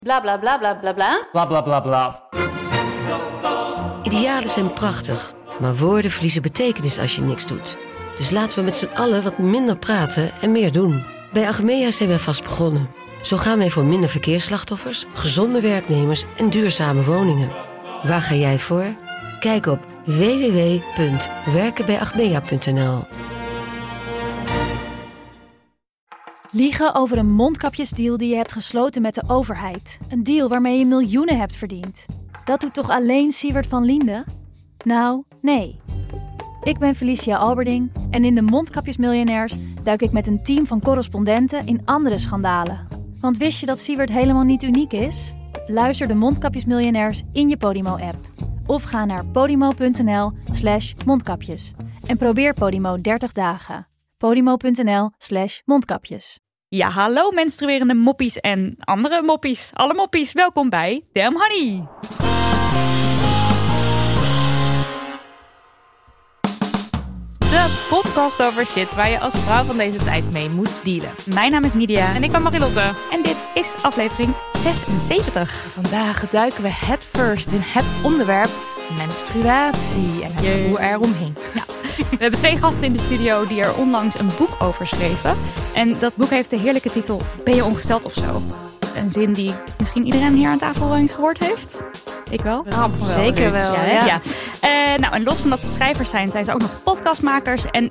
Bla bla bla bla bla bla. Bla bla bla bla. Idealen zijn prachtig, maar woorden verliezen betekenis als je niks doet. Dus laten we met z'n allen wat minder praten en meer doen. Bij Achmea zijn wij vast begonnen. Zo gaan wij voor minder verkeersslachtoffers, gezonde werknemers en duurzame woningen. Waar ga jij voor? Kijk op www.werkenbijachmea.nl. Liegen over een mondkapjesdeal die je hebt gesloten met de overheid. Een deal waarmee je miljoenen hebt verdiend. Dat doet toch alleen Siewert van Liende? Nou, nee. Ik ben Felicia Alberding en in de Mondkapjesmiljonairs duik ik met een team van correspondenten in andere schandalen. Want wist je dat Siewert helemaal niet uniek is? Luister de Mondkapjesmiljonairs in je Podimo-app. Of ga naar podimo.nl/mondkapjes. En probeer Podimo 30 dagen. podimo.nl/mondkapjes. Ja, hallo menstruerende moppies en andere moppies. Alle moppies, welkom bij Damn Honey. De podcast over shit waar je als vrouw van deze tijd mee moet dealen. Mijn naam is Nidia. En ik ben Marilotte. En dit is aflevering 76. Vandaag duiken we headfirst in het onderwerp menstruatie en hoe eromheen. Ja. We hebben 2 gasten in de studio die er onlangs een boek over schreven. En dat boek heeft de heerlijke titel Ben je ongesteld of zo? Een zin die misschien iedereen hier aan tafel wel eens gehoord heeft. Ik wel. Zeker wel. Ja. Nou, en los van dat ze schrijvers zijn ze ook nog podcastmakers en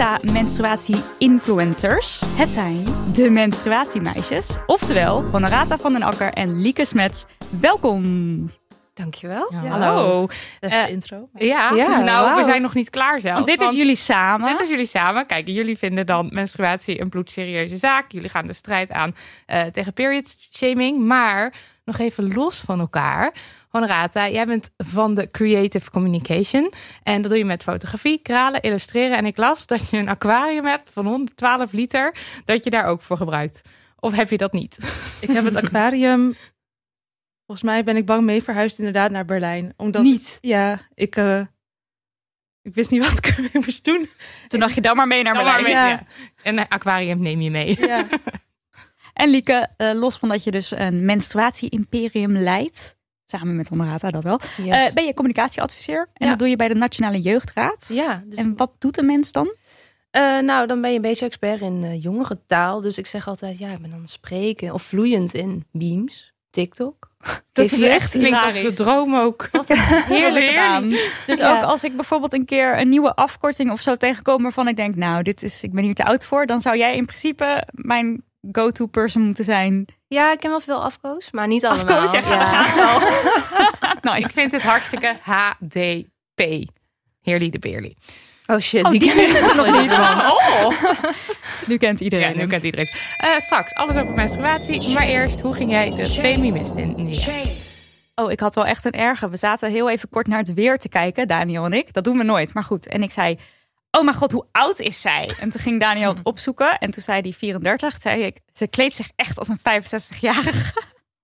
Insta-menstruatie-influencers. Het zijn de menstruatiemeisjes. Oftewel, Honorata van den Akker en Lieke Smets. Welkom. Dankjewel. Ja, hallo. Beste intro. Ja, wauw. We zijn nog niet klaar zelf. Want dit is jullie samen. Dit is jullie samen. Kijk, jullie vinden dan menstruatie een bloedserieuze zaak. Jullie gaan de strijd aan tegen period shaming. Maar nog even los van elkaar. Honorata, jij bent van de Creative Communication. En dat doe je met fotografie, kralen, illustreren. En ik las dat je een aquarium hebt van 112 liter. Dat je daar ook voor gebruikt. Of heb je dat niet? Ik heb het aquarium. Volgens mij ben ik bang mee verhuisd inderdaad naar Berlijn. Omdat, Niet? Ja, ik wist niet wat ik ermee moest doen. Toen dacht je dan maar mee naar Berlijn. Ja. Een aquarium neem je mee. Ja. En Lieke, los van dat je dus een menstruatie-imperium leidt, samen met Honorata dat wel, ben je communicatieadviseur. En dat doe je bij de Nationale Jeugdraad. Ja. Dus En wat doet een mens dan? nou, dan ben je een beetje expert in jongerentaal. Dus ik zeg altijd, ik ben dan spreken of vloeiend in memes, TikTok. Dat is echt Klinkt als de droom ook. Wat een heerlijke naam. Dus ook als ik bijvoorbeeld een keer een nieuwe afkorting of zo tegenkom waarvan ik denk, nou, ik ben hier te oud voor. Dan zou jij in principe mijn go-to person moeten zijn. Ja, ik ken wel veel afkoos, maar niet allemaal. Afkoos, dat gaat wel. Nice. Ik vind het hartstikke HDP. Heerly de Beerly. Oh shit, die die ken ik kennen ze nog niet. Oh. Nu kent iedereen. Ja, nu kent iedereen. Straks alles over menstruatie. Maar eerst, hoe ging jij de feminist in? Oh, ik had wel echt een erge. We zaten heel even kort naar het weer te kijken, Daniel en ik. Dat doen we nooit, maar goed. En ik zei, oh mijn god, hoe oud is zij? En toen ging Daniel het opzoeken. En toen zei hij 34. Toen zei ik, ze kleedt zich echt als een 65-jarige.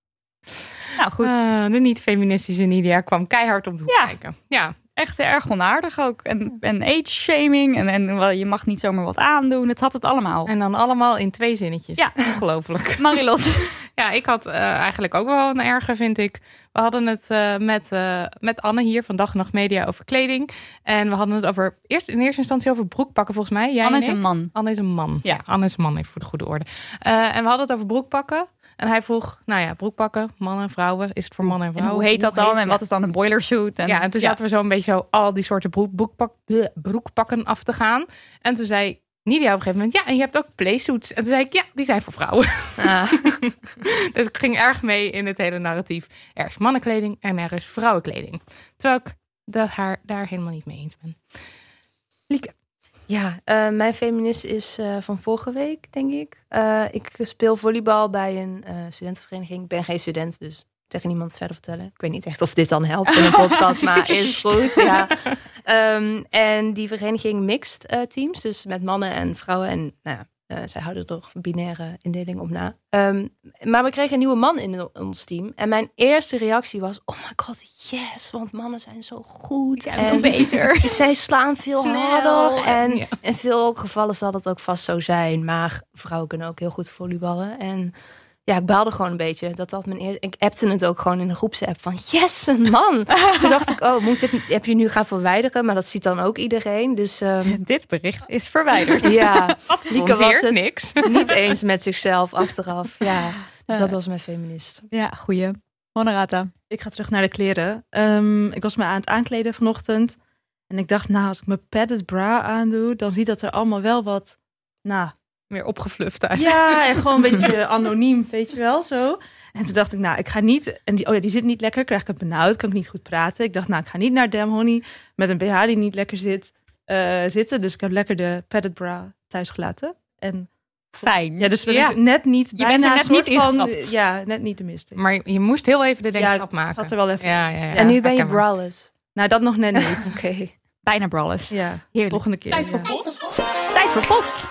Nou goed. De niet-feministische Nidia kwam keihard om de hoek kijken. Ja. Echt erg onaardig ook. En age-shaming. En je mag niet zomaar wat aandoen. Het had het allemaal. En dan allemaal in 2 zinnetjes. Ja. Ongelooflijk. Marilotte. Ja, ik had eigenlijk ook wel een erge, vind ik. We hadden het met Anne hier van Dag en Nacht Media over kleding. En we hadden het in eerste instantie over broekpakken, volgens mij. Jij Anne en is ik. een man. Anne is een man. Ja. Anne is een man, even voor de goede orde. En we hadden het over broekpakken. En hij vroeg, broekpakken, mannen en vrouwen. Is het voor mannen en En vrouwen? hoe heet dat dan? En wat is dan een boiler suit? En toen zaten we zo een beetje zo al die soorten broekpakken af te gaan. En toen zei Nidia op een gegeven moment, en je hebt ook playsuits. En toen zei ik, die zijn voor vrouwen. Dus ik ging erg mee in het hele narratief. Er is mannenkleding en er is vrouwenkleding. Terwijl ik daar helemaal niet mee eens ben. Lieke. Ja, mijn feminist is van vorige week, denk ik. Ik speel volleybal bij een studentenvereniging. Ik ben geen student, dus tegen niemand verder vertellen. Ik weet niet echt of dit dan helpt in een podcast, maar is goed. Ja. En die vereniging mixt teams, dus met mannen en vrouwen. En zij houden er toch binaire indeling op na. Maar we kregen een nieuwe man in ons team. En mijn eerste reactie was, oh my god, yes, want mannen zijn zo goed. En beter. Zij slaan veel Snel. harder. En in veel gevallen zal dat ook vast zo zijn. Maar vrouwen kunnen ook heel goed volleyballen. En ik baalde gewoon een beetje. Ik appte het ook gewoon in de groepsapp van yes, een man. Toen dacht ik, heb je nu gaan verwijderen? Maar dat ziet dan ook iedereen. Dus dit bericht is verwijderd. Ja, Lieke was het niks. Niet eens met zichzelf achteraf. Ja, dus dat was mijn feminist. Ja, goeie. Honorata. Ik ga terug naar de kleren. Ik was me aan het aankleden vanochtend. En ik dacht, als ik mijn padded bra aandoe, dan ziet dat er allemaal wel wat, meer opgefluft uit. Ja, en gewoon een beetje anoniem, weet je wel, zo. En toen dacht ik, ik ga niet... En die zit niet lekker, krijg ik het benauwd, kan ik niet goed praten. Ik dacht, ik ga niet naar Damn Honey met een BH die niet lekker zitten. Dus ik heb lekker de padded bra thuis gelaten. En fijn. Ja, dus ben ik net niet bijna net niet ingetrapt. Ja, net niet de mist. Maar je moest heel even de denkgrap maken. Zat er wel even. Ja. En nu ben je braless. Nou, dat nog net niet. Oké. Bijna braless. Ja, heerlijk. Volgende keer. Tijd voor post. Tijd voor post.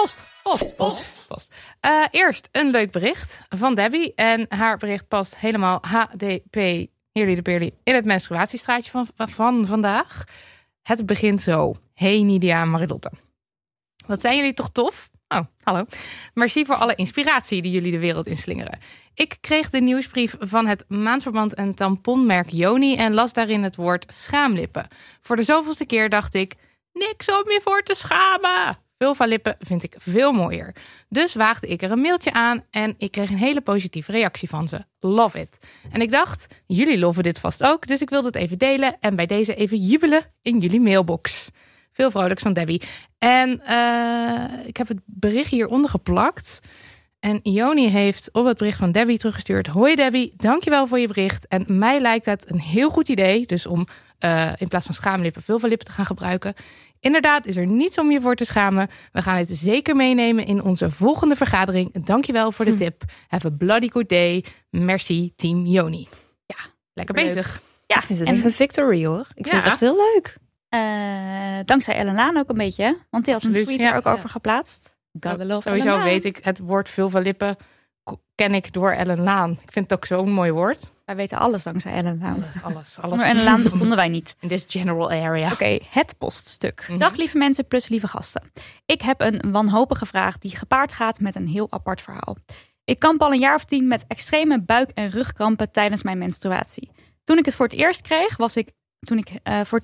Post. Eerst een leuk bericht van Debbie. En haar bericht past helemaal HDP, Heerly de Peerly, in het menstruatiestraatje van vandaag. Het begint zo. Hey Nidia en Marilotte. Wat zijn jullie toch tof? Oh, hallo. Merci voor alle inspiratie die jullie de wereld inslingeren. Ik kreeg de nieuwsbrief van het maandverband en tamponmerk Yoni en las daarin het woord schaamlippen. Voor de zoveelste keer dacht ik, niks om je voor te schamen. Vulva-lippen vind ik veel mooier. Dus waagde ik er een mailtje aan en ik kreeg een hele positieve reactie van ze. Love it. En ik dacht, jullie loven dit vast ook, dus ik wilde het even delen en bij deze even jubelen in jullie mailbox. Veel vrolijks van Debbie. En ik heb het bericht hieronder geplakt. En Ioni heeft op het bericht van Debbie teruggestuurd. Hoi Debbie, dankjewel voor je bericht. En mij lijkt het een heel goed idee. Dus om in plaats van schaamlippen vulva-lippen te gaan gebruiken. Inderdaad is er niets om je voor te schamen. We gaan het zeker meenemen in onze volgende vergadering. Dankjewel voor de tip. Have a bloody good day. Merci, team Ioni. Ja, lekker bezig. Ja, ik vind het echt een victory hoor. Ik vind het echt heel leuk. Dankzij Ellen Laan ook een beetje. Want die had een tweet er ook over geplaatst. Sowieso weet ik het woord vulva-lippen ken ik door Ellen Laan. Ik vind het ook zo'n mooi woord. Wij weten alles dankzij Ellen Laan. Alles. Zonder Ellen Laan bestonden wij niet. In this general area. Oké, het poststuk. Dag lieve mensen plus lieve gasten. Ik heb een wanhopige vraag die gepaard gaat met een heel apart verhaal. Ik kamp al een jaar of 10 met extreme buik- en rugkrampen tijdens mijn menstruatie. Toen ik het voor het eerst kreeg, toen ik voor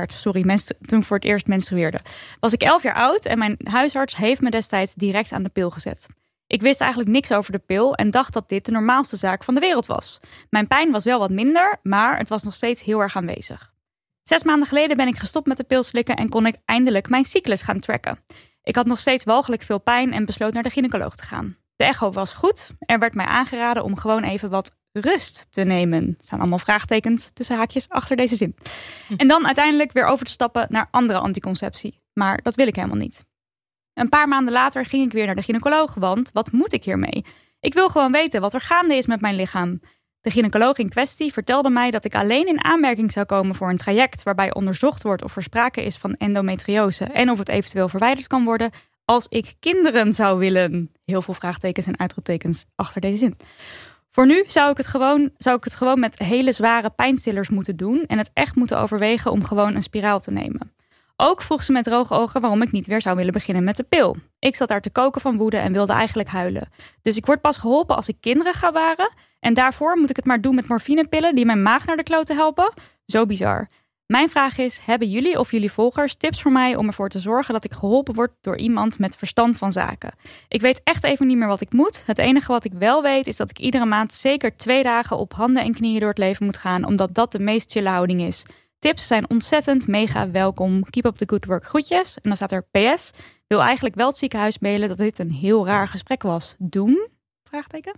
het eerst menstrueerde, was ik 11 jaar oud en mijn huisarts heeft me destijds direct aan de pil gezet. Ik wist eigenlijk niks over de pil en dacht dat dit de normaalste zaak van de wereld was. Mijn pijn was wel wat minder, maar het was nog steeds heel erg aanwezig. 6 maanden geleden ben ik gestopt met de pil slikken en kon ik eindelijk mijn cyclus gaan tracken. Ik had nog steeds walgelijk veel pijn en besloot naar de gynaecoloog te gaan. De echo was goed. Er werd mij aangeraden om gewoon even wat rust te nemen. Er staan allemaal vraagtekens tussen haakjes achter deze zin. En dan uiteindelijk weer over te stappen naar andere anticonceptie. Maar dat wil ik helemaal niet. Een paar maanden later ging ik weer naar de gynaecoloog, want wat moet ik hiermee? Ik wil gewoon weten wat er gaande is met mijn lichaam. De gynaecoloog in kwestie vertelde mij dat ik alleen in aanmerking zou komen voor een traject waarbij onderzocht wordt of er sprake is van endometriose en of het eventueel verwijderd kan worden als ik kinderen zou willen. Heel veel vraagtekens en uitroeptekens achter deze zin. Voor nu zou ik het gewoon met hele zware pijnstillers moeten doen en het echt moeten overwegen om gewoon een spiraal te nemen. Ook vroeg ze met droge ogen waarom ik niet weer zou willen beginnen met de pil. Ik zat daar te koken van woede en wilde eigenlijk huilen. Dus ik word pas geholpen als ik kinderen ga baren. En daarvoor moet ik het maar doen met morfinepillen die mijn maag naar de kloten helpen. Zo bizar. Mijn vraag is, hebben jullie of jullie volgers tips voor mij om ervoor te zorgen dat ik geholpen word door iemand met verstand van zaken? Ik weet echt even niet meer wat ik moet. Het enige wat ik wel weet is dat ik iedere maand zeker 2 dagen op handen en knieën door het leven moet gaan, omdat dat de meest chille houding is. Tips zijn ontzettend mega welkom. Keep up the good work. Groetjes. En dan staat er PS. Wil eigenlijk wel het ziekenhuis mailen dat dit een heel raar gesprek was. Doen? Vraagteken.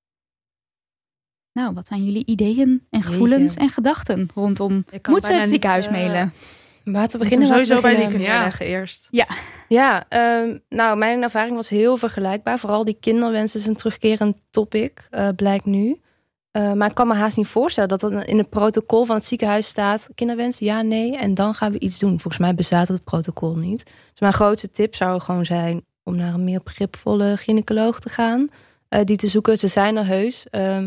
Nou, wat zijn jullie ideeën en gevoelens en gedachten rondom? Moet ze het ziekenhuis mailen? Maar te beginnen sowieso bij Lieke neerleggen eerst. Ja, nou, mijn ervaring was heel vergelijkbaar. Vooral die kinderwens is een terugkerend topic, blijkt nu. Maar ik kan me haast niet voorstellen dat er in het protocol van het ziekenhuis staat kinderwens, ja, nee, en dan gaan we iets doen. Volgens mij bestaat het protocol niet. Dus mijn grootste tip zou gewoon zijn om naar een meer begripvolle gynaecoloog te gaan. Die te zoeken. Ze zijn er heus.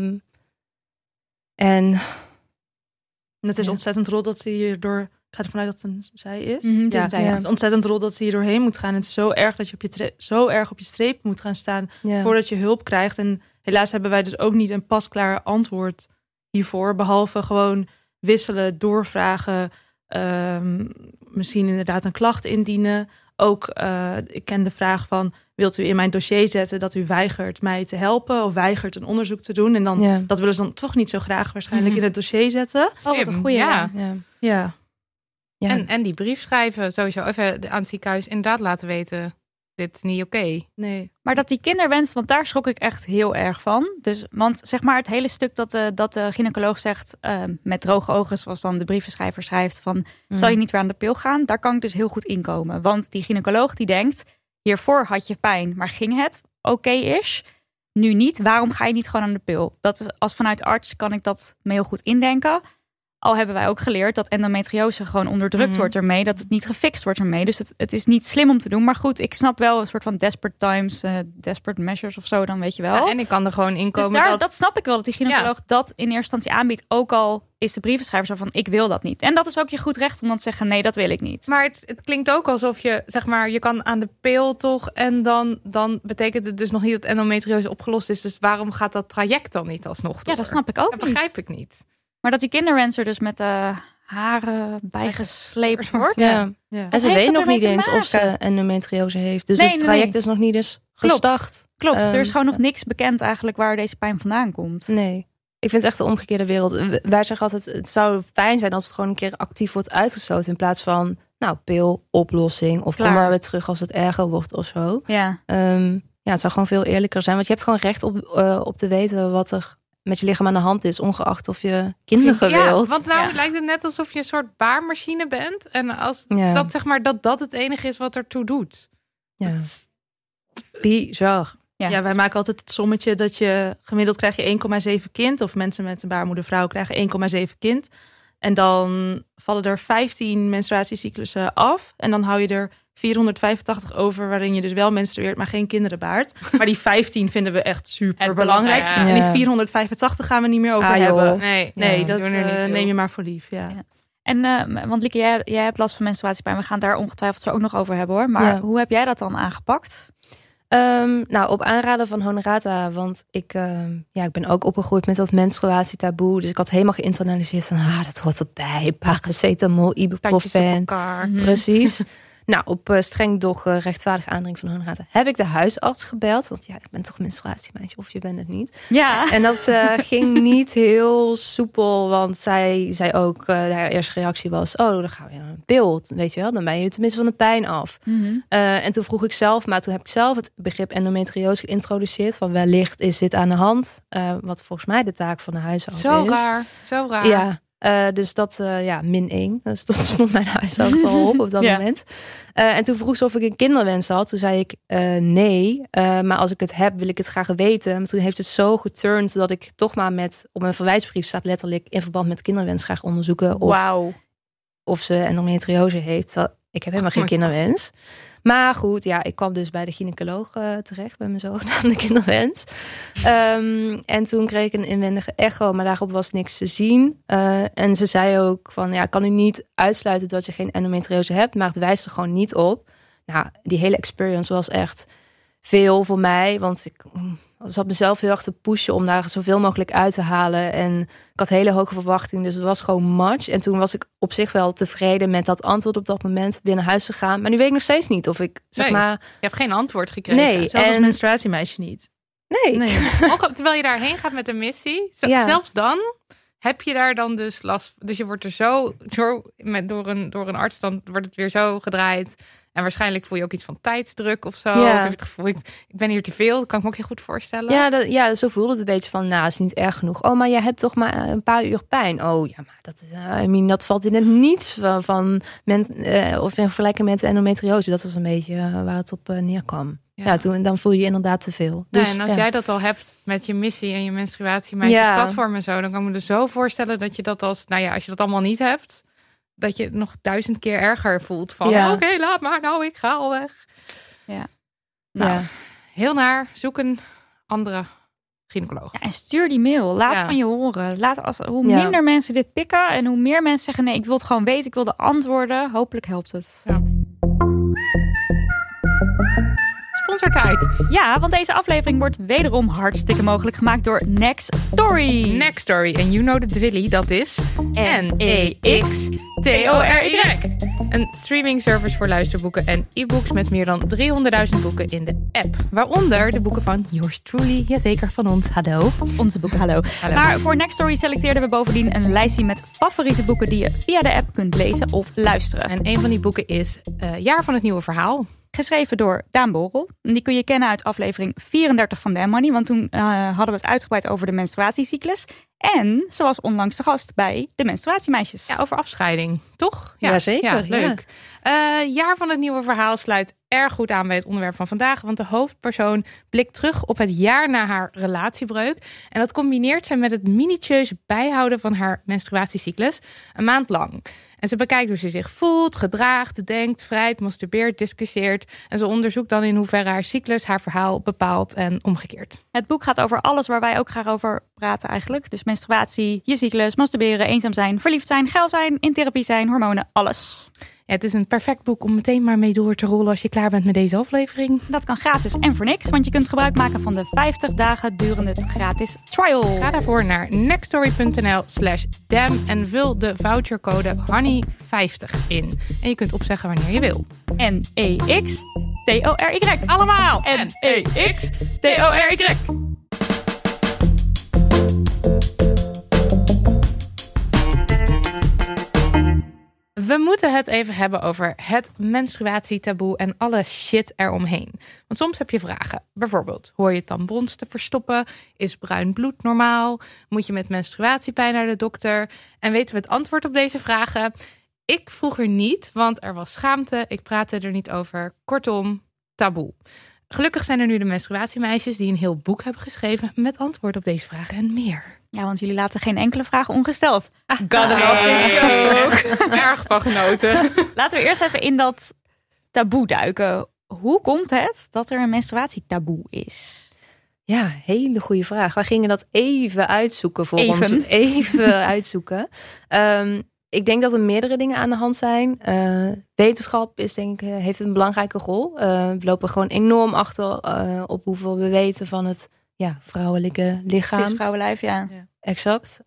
En het is ontzettend rol dat ze hierdoor, ik ga ervan uit dat het een zij is. Het is ontzettend rol dat ze hier doorheen moet gaan. Het is zo erg dat je zo erg op je streep moet gaan staan voordat je hulp krijgt. En helaas hebben wij dus ook niet een pasklaar antwoord hiervoor. Behalve gewoon wisselen, doorvragen. Misschien inderdaad een klacht indienen. Ook, ik ken de vraag van, wilt u in mijn dossier zetten dat u weigert mij te helpen of weigert een onderzoek te doen? En dan dat willen ze dan toch niet zo graag waarschijnlijk in het dossier zetten. Oh, wat een goeie. Ja. En die brief schrijven, sowieso even aan het ziekenhuis inderdaad laten weten, dit is niet oké. Nee. Maar dat die kinderwens, want daar schrok ik echt heel erg van. Dus, want zeg maar het hele stuk dat de gynaecoloog zegt, met droge ogen, zoals dan de brievenschrijver schrijft, van zal je niet weer aan de pil gaan? Daar kan ik dus heel goed inkomen. Want die gynaecoloog die denkt, hiervoor had je pijn, maar ging het oké-ish? Nu niet, waarom ga je niet gewoon aan de pil? Dat is, als vanuit arts kan ik dat me heel goed indenken. Al hebben wij ook geleerd dat endometriose gewoon onderdrukt wordt ermee. Dat het niet gefixt wordt ermee. Dus het is niet slim om te doen. Maar goed, ik snap wel een soort van desperate times, desperate measures of zo dan, weet je wel. Ja, en ik kan er gewoon inkomen. Dus dat snap ik wel, dat die gynaecoloog dat in eerste instantie aanbiedt. Ook al is de brievenschrijver zo van, ik wil dat niet. En dat is ook je goed recht om dan te zeggen, nee, dat wil ik niet. Maar het klinkt ook alsof je, zeg maar, je kan aan de pil toch. En dan betekent het dus nog niet dat endometriose opgelost is. Dus waarom gaat dat traject dan niet alsnog door? Ja, dat snap ik ook Dat begrijp ik niet. Maar dat die kinderwens er dus met de haren bijgesleept wordt. Ja. En ze weet nog niet eens of ze endometriose heeft. Dus het traject is nog niet eens gestart. Klopt, er is gewoon nog niks bekend eigenlijk waar deze pijn vandaan komt. Nee. Ik vind het echt de omgekeerde wereld. Wij zeggen altijd, het zou fijn zijn als het gewoon een keer actief wordt uitgesloten. In plaats van, pil, oplossing. Of kom maar weer terug als het erger wordt of zo. Ja. Het zou gewoon veel eerlijker zijn. Want je hebt gewoon recht op te weten wat er met je lichaam aan de hand is, ongeacht of je kinderen wilt. Want lijkt het net alsof je een soort baarmachine bent. En als dat zeg maar dat het enige is wat ertoe doet. Ja. Bizar. Ja, wij maken altijd het sommetje dat je gemiddeld krijg je 1,7 kind. Of mensen met een baarmoedervrouw krijgen 1,7 kind. En dan vallen er 15 menstruatiecyclussen af. En dan hou je er 485 over waarin je dus wel menstrueert, maar geen kinderen baart. Maar die 15 vinden we echt super belangrijk. Ja. En die 485 gaan we niet meer over hebben. Nee, dat neem je maar voor lief. Ja. En want Lieke, jij hebt last van menstruatiepijn. We gaan het daar ongetwijfeld zo ook nog over hebben hoor. Maar hoe heb jij dat dan aangepakt? Op aanraden van Honorata, want ik ben ook opgegroeid met dat menstruatietaboe. Dus ik had helemaal geïnternaliseerd van, dat hoort erbij. Paracetamol, ibuprofen. Precies. Op streng doch rechtvaardige aandring van Honorata heb ik de huisarts gebeld. Want ik ben toch menstruatiemeisje, of je bent het niet. Ja. En dat ging niet heel soepel, want zij zei ook, haar eerste reactie was, dan gaan we naar een pil, weet je wel. Dan ben je tenminste van de pijn af. En toen vroeg ik zelf, maar toen heb ik zelf het begrip endometriose geïntroduceerd. Van wellicht is dit aan de hand. Wat volgens mij de taak van de huisarts is. Zo raar. Ja. Dus dat, -1. Dus dat stond mijn huisarts al op dat moment. En toen vroeg ze of ik een kinderwens had. Toen zei ik nee. Maar als ik het heb, wil ik het graag weten. Maar toen heeft het zo geturnd dat ik toch maar op mijn verwijsbrief staat letterlijk in verband met kinderwens graag onderzoeken. Of ze endometriose heeft. Ik heb helemaal geen kinderwens. Maar goed, ik kwam dus bij de gynaecoloog terecht bij mijn zogenaamde kinderwens. En toen kreeg ik een inwendige echo, maar daarop was niks te zien. En ze zei ook van, ik kan u niet uitsluiten dat je geen endometriose hebt, maar het wijst er gewoon niet op. Nou, die hele experience was echt veel voor mij, want ik zat mezelf heel erg te pushen om daar zoveel mogelijk uit te halen. En ik had hele hoge verwachtingen, dus het was gewoon much. En toen was ik op zich wel tevreden met dat antwoord op dat moment, weer naar huis te gaan. Maar nu weet ik nog steeds niet of ik, zeg maar... Je hebt geen antwoord gekregen. Nee. Zelfs als menstruatiemeisje niet. Nee. Terwijl je daarheen gaat met een missie, zelfs dan heb je daar dan dus last. Dus je wordt er door een arts, dan wordt het weer zo gedraaid. En waarschijnlijk voel je ook iets van tijdsdruk of zo. Ja. Of heb je het gevoel, ik ben hier te veel. Dat kan ik me ook heel goed voorstellen. Ja, zo voelde het een beetje van, is niet erg genoeg. Oh, maar jij hebt toch maar een paar uur pijn. Oh, ja, maar dat is, dat valt in het niets van of in vergelijking met endometriose. Dat was een beetje waar het op neerkwam. Ja, dan voel je je inderdaad te veel. Dus, en als jij dat al hebt met je missie en je menstruatiemeisjesplatform en zo, dan kan ik me dus zo voorstellen dat je dat als je dat allemaal niet hebt, dat je het nog 1000 keer erger voelt van, oké, laat maar, ik ga al weg. Ja. Heel naar, zoek een andere gynaecoloog. Ja, en stuur die mail, laat van je horen. Hoe minder mensen dit pikken en hoe meer mensen zeggen, nee, ik wil het gewoon weten, ik wil de antwoorden, hopelijk helpt het. Ja. sponsortijd. Ja, want deze aflevering wordt wederom hartstikke mogelijk gemaakt door Next Story. Next Story. En you know the drilly, dat is Nextory. Een streaming service voor luisterboeken en e-books met meer dan 300.000 boeken in de app. Waaronder de boeken van yours truly, jazeker van ons. Hallo. Onze boeken, hallo. Maar voor Next Story selecteerden we bovendien een lijstje met favoriete boeken die je via de app kunt lezen of luisteren. En een van die boeken is Jaar van het Nieuwe Verhaal. Geschreven door Daan Borrel. Die kun je kennen uit aflevering 34 van Damn Money. Want toen hadden we het uitgebreid over de menstruatiecyclus. En ze was onlangs de gast bij de menstruatiemeisjes. Ja, over afscheiding, toch? Jazeker, Ja, leuk. Jaar van het Nieuwe Verhaal sluit erg goed aan bij het onderwerp van vandaag. Want de hoofdpersoon blikt terug op het jaar na haar relatiebreuk. En dat combineert ze met het minutieus bijhouden van haar menstruatiecyclus. Een maand lang. En ze bekijkt hoe ze zich voelt, gedraagt, denkt, vrijt, masturbeert, discussieert. En ze onderzoekt dan in hoeverre haar cyclus haar verhaal bepaalt en omgekeerd. Het boek gaat over alles waar wij ook graag over praten eigenlijk. Dus menstruatie, je cyclus, masturberen, eenzaam zijn, verliefd zijn, geil zijn, in therapie zijn, hormonen, alles. Ja, het is een perfect boek om meteen maar mee door te rollen als je klaar bent met deze aflevering. Dat kan gratis en voor niks, want je kunt gebruik maken van de 50 dagen durende gratis trial. Ga daarvoor naar nextstory.nl/dam en vul de vouchercode HONEY50 in. En je kunt opzeggen wanneer je wil. Nextory. Allemaal! Nextory. We moeten het even hebben over het menstruatietaboe en alle shit eromheen. Want soms heb je vragen. Bijvoorbeeld, hoor je tampons te verstoppen? Is bruin bloed normaal? Moet je met menstruatiepijn naar de dokter? En weten we het antwoord op deze vragen? Ik vroeger niet, want er was schaamte. Ik praatte er niet over. Kortom, taboe. Gelukkig zijn er nu de menstruatiemeisjes die een heel boek hebben geschreven met antwoord op deze vragen en meer. Ja, want jullie laten geen enkele vraag ongesteld. Gotta love this joke. Erg van genoten. Laten we eerst even in dat taboe duiken. Hoe komt het dat er een menstruatietaboe is? Ja, hele goede vraag. Wij gingen dat even uitzoeken voor ons. Even uitzoeken. Ik denk dat er meerdere dingen aan de hand zijn. Wetenschap is, denk ik, heeft een belangrijke rol. We lopen gewoon enorm achter op hoeveel we weten van het vrouwelijke lichaam. Precies, vrouwenlijf, ja. Exact.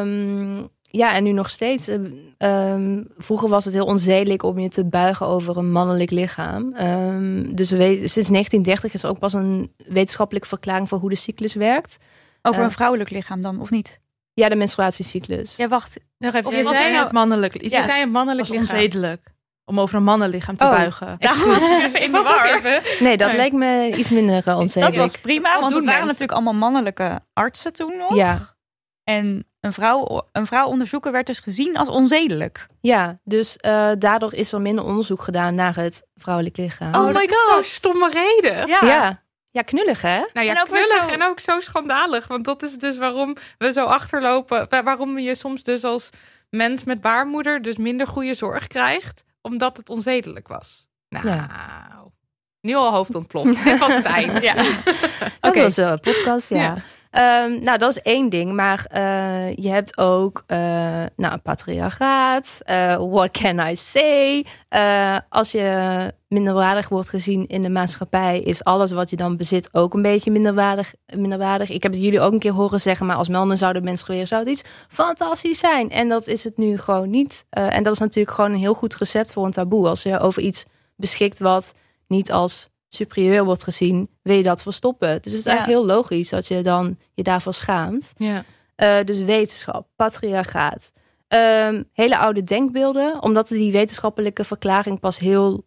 Ja, en nu nog steeds. Vroeger was het heel onzedelijk om je te buigen over een mannelijk lichaam. Dus we weten, sinds 1930 is er ook pas een wetenschappelijke verklaring voor hoe de cyclus werkt. Over een vrouwelijk lichaam dan, of niet? Ja, de menstruatiecyclus. Ja, wacht. Of je zei het mannelijk. Je zei een mannelijk was lichaam. onzedelijk. Om over een mannenlichaam te buigen. Even in de war. Nee, dat leek me iets minder onzedelijk. Dat was prima, want het waren natuurlijk allemaal mannelijke artsen toen nog. Ja. En een vrouw onderzoeken werd dus gezien als onzedelijk. Ja, dus daardoor is er minder onderzoek gedaan naar het vrouwelijk lichaam. Oh my god. Zo'n stomme reden. Ja, knullig hè? Nou ja, en ook knullig zo... en ook zo schandalig. Want dat is dus waarom we zo achterlopen. Waarom je soms dus als mens met baarmoeder dus minder goede zorg krijgt. Omdat het onzedelijk was. Nou, nu al hoofd ontploft. Dit was het einde. Ja. Dat was een podcast, ja. Nou, dat is één ding. Maar je hebt ook een patriarchaat. What can I say? Als je minderwaardig wordt gezien in de maatschappij, is alles wat je dan bezit ook een beetje minderwaardig. Ik heb het jullie ook een keer horen zeggen, maar als mannen zouden menstrueren, zou het iets fantastisch zijn. En dat is het nu gewoon niet. En dat is natuurlijk gewoon een heel goed recept voor een taboe. Als je over iets beschikt wat niet als superieur wordt gezien, wil je dat verstoppen. Dus het is eigenlijk heel logisch dat je dan je daarvoor schaamt. Ja. Dus wetenschap, patriarchaat, hele oude denkbeelden, omdat die wetenschappelijke verklaring pas heel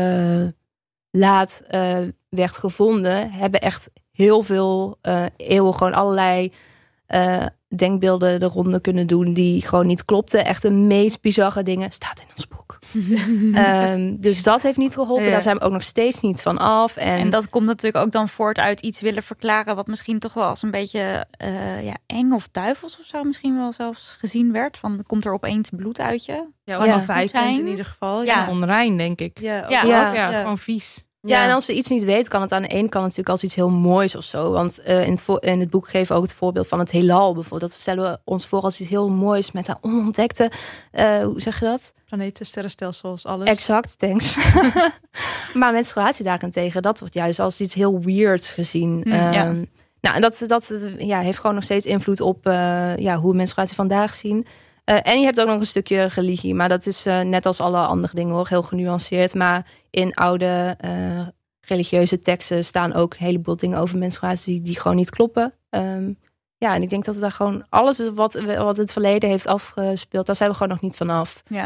laat werd gevonden, hebben echt heel veel eeuwen gewoon allerlei denkbeelden de ronde kunnen doen die gewoon niet klopten. Echt de meest bizarre dingen. Staat in ons boek. Dus dat heeft niet geholpen. Ja. Daar zijn we ook nog steeds niet van af. En dat komt natuurlijk ook dan voort uit iets willen verklaren wat misschien toch wel als een beetje eng of duivels of zo misschien wel zelfs gezien werd. Van komt er opeens bloed uit je? Ja, onafwijkend in ieder geval. Ja. Onrein, denk ik. Ja, Ja. Ja, gewoon vies. Ja, en als ze iets niet weet, kan het aan de ene kant natuurlijk als iets heel moois of zo. Want in het boek geven we ook het voorbeeld van het heelal bijvoorbeeld. Dat stellen we ons voor als iets heel moois met haar onontdekte, hoe zeg je dat? Planeten, sterrenstelsels, alles. Exact, thanks. Maar menstruatie daarentegen, dat wordt juist als iets heel weirds gezien. Nou, en dat heeft gewoon nog steeds invloed op hoe we menstruatie vandaag zien. En je hebt ook nog een stukje religie. Maar dat is net als alle andere dingen hoor, heel genuanceerd. Maar in oude religieuze teksten staan ook een heleboel dingen over menstruatie die gewoon niet kloppen. En ik denk dat we daar gewoon alles wat het verleden heeft afgespeeld, daar zijn we gewoon nog niet vanaf. Ja.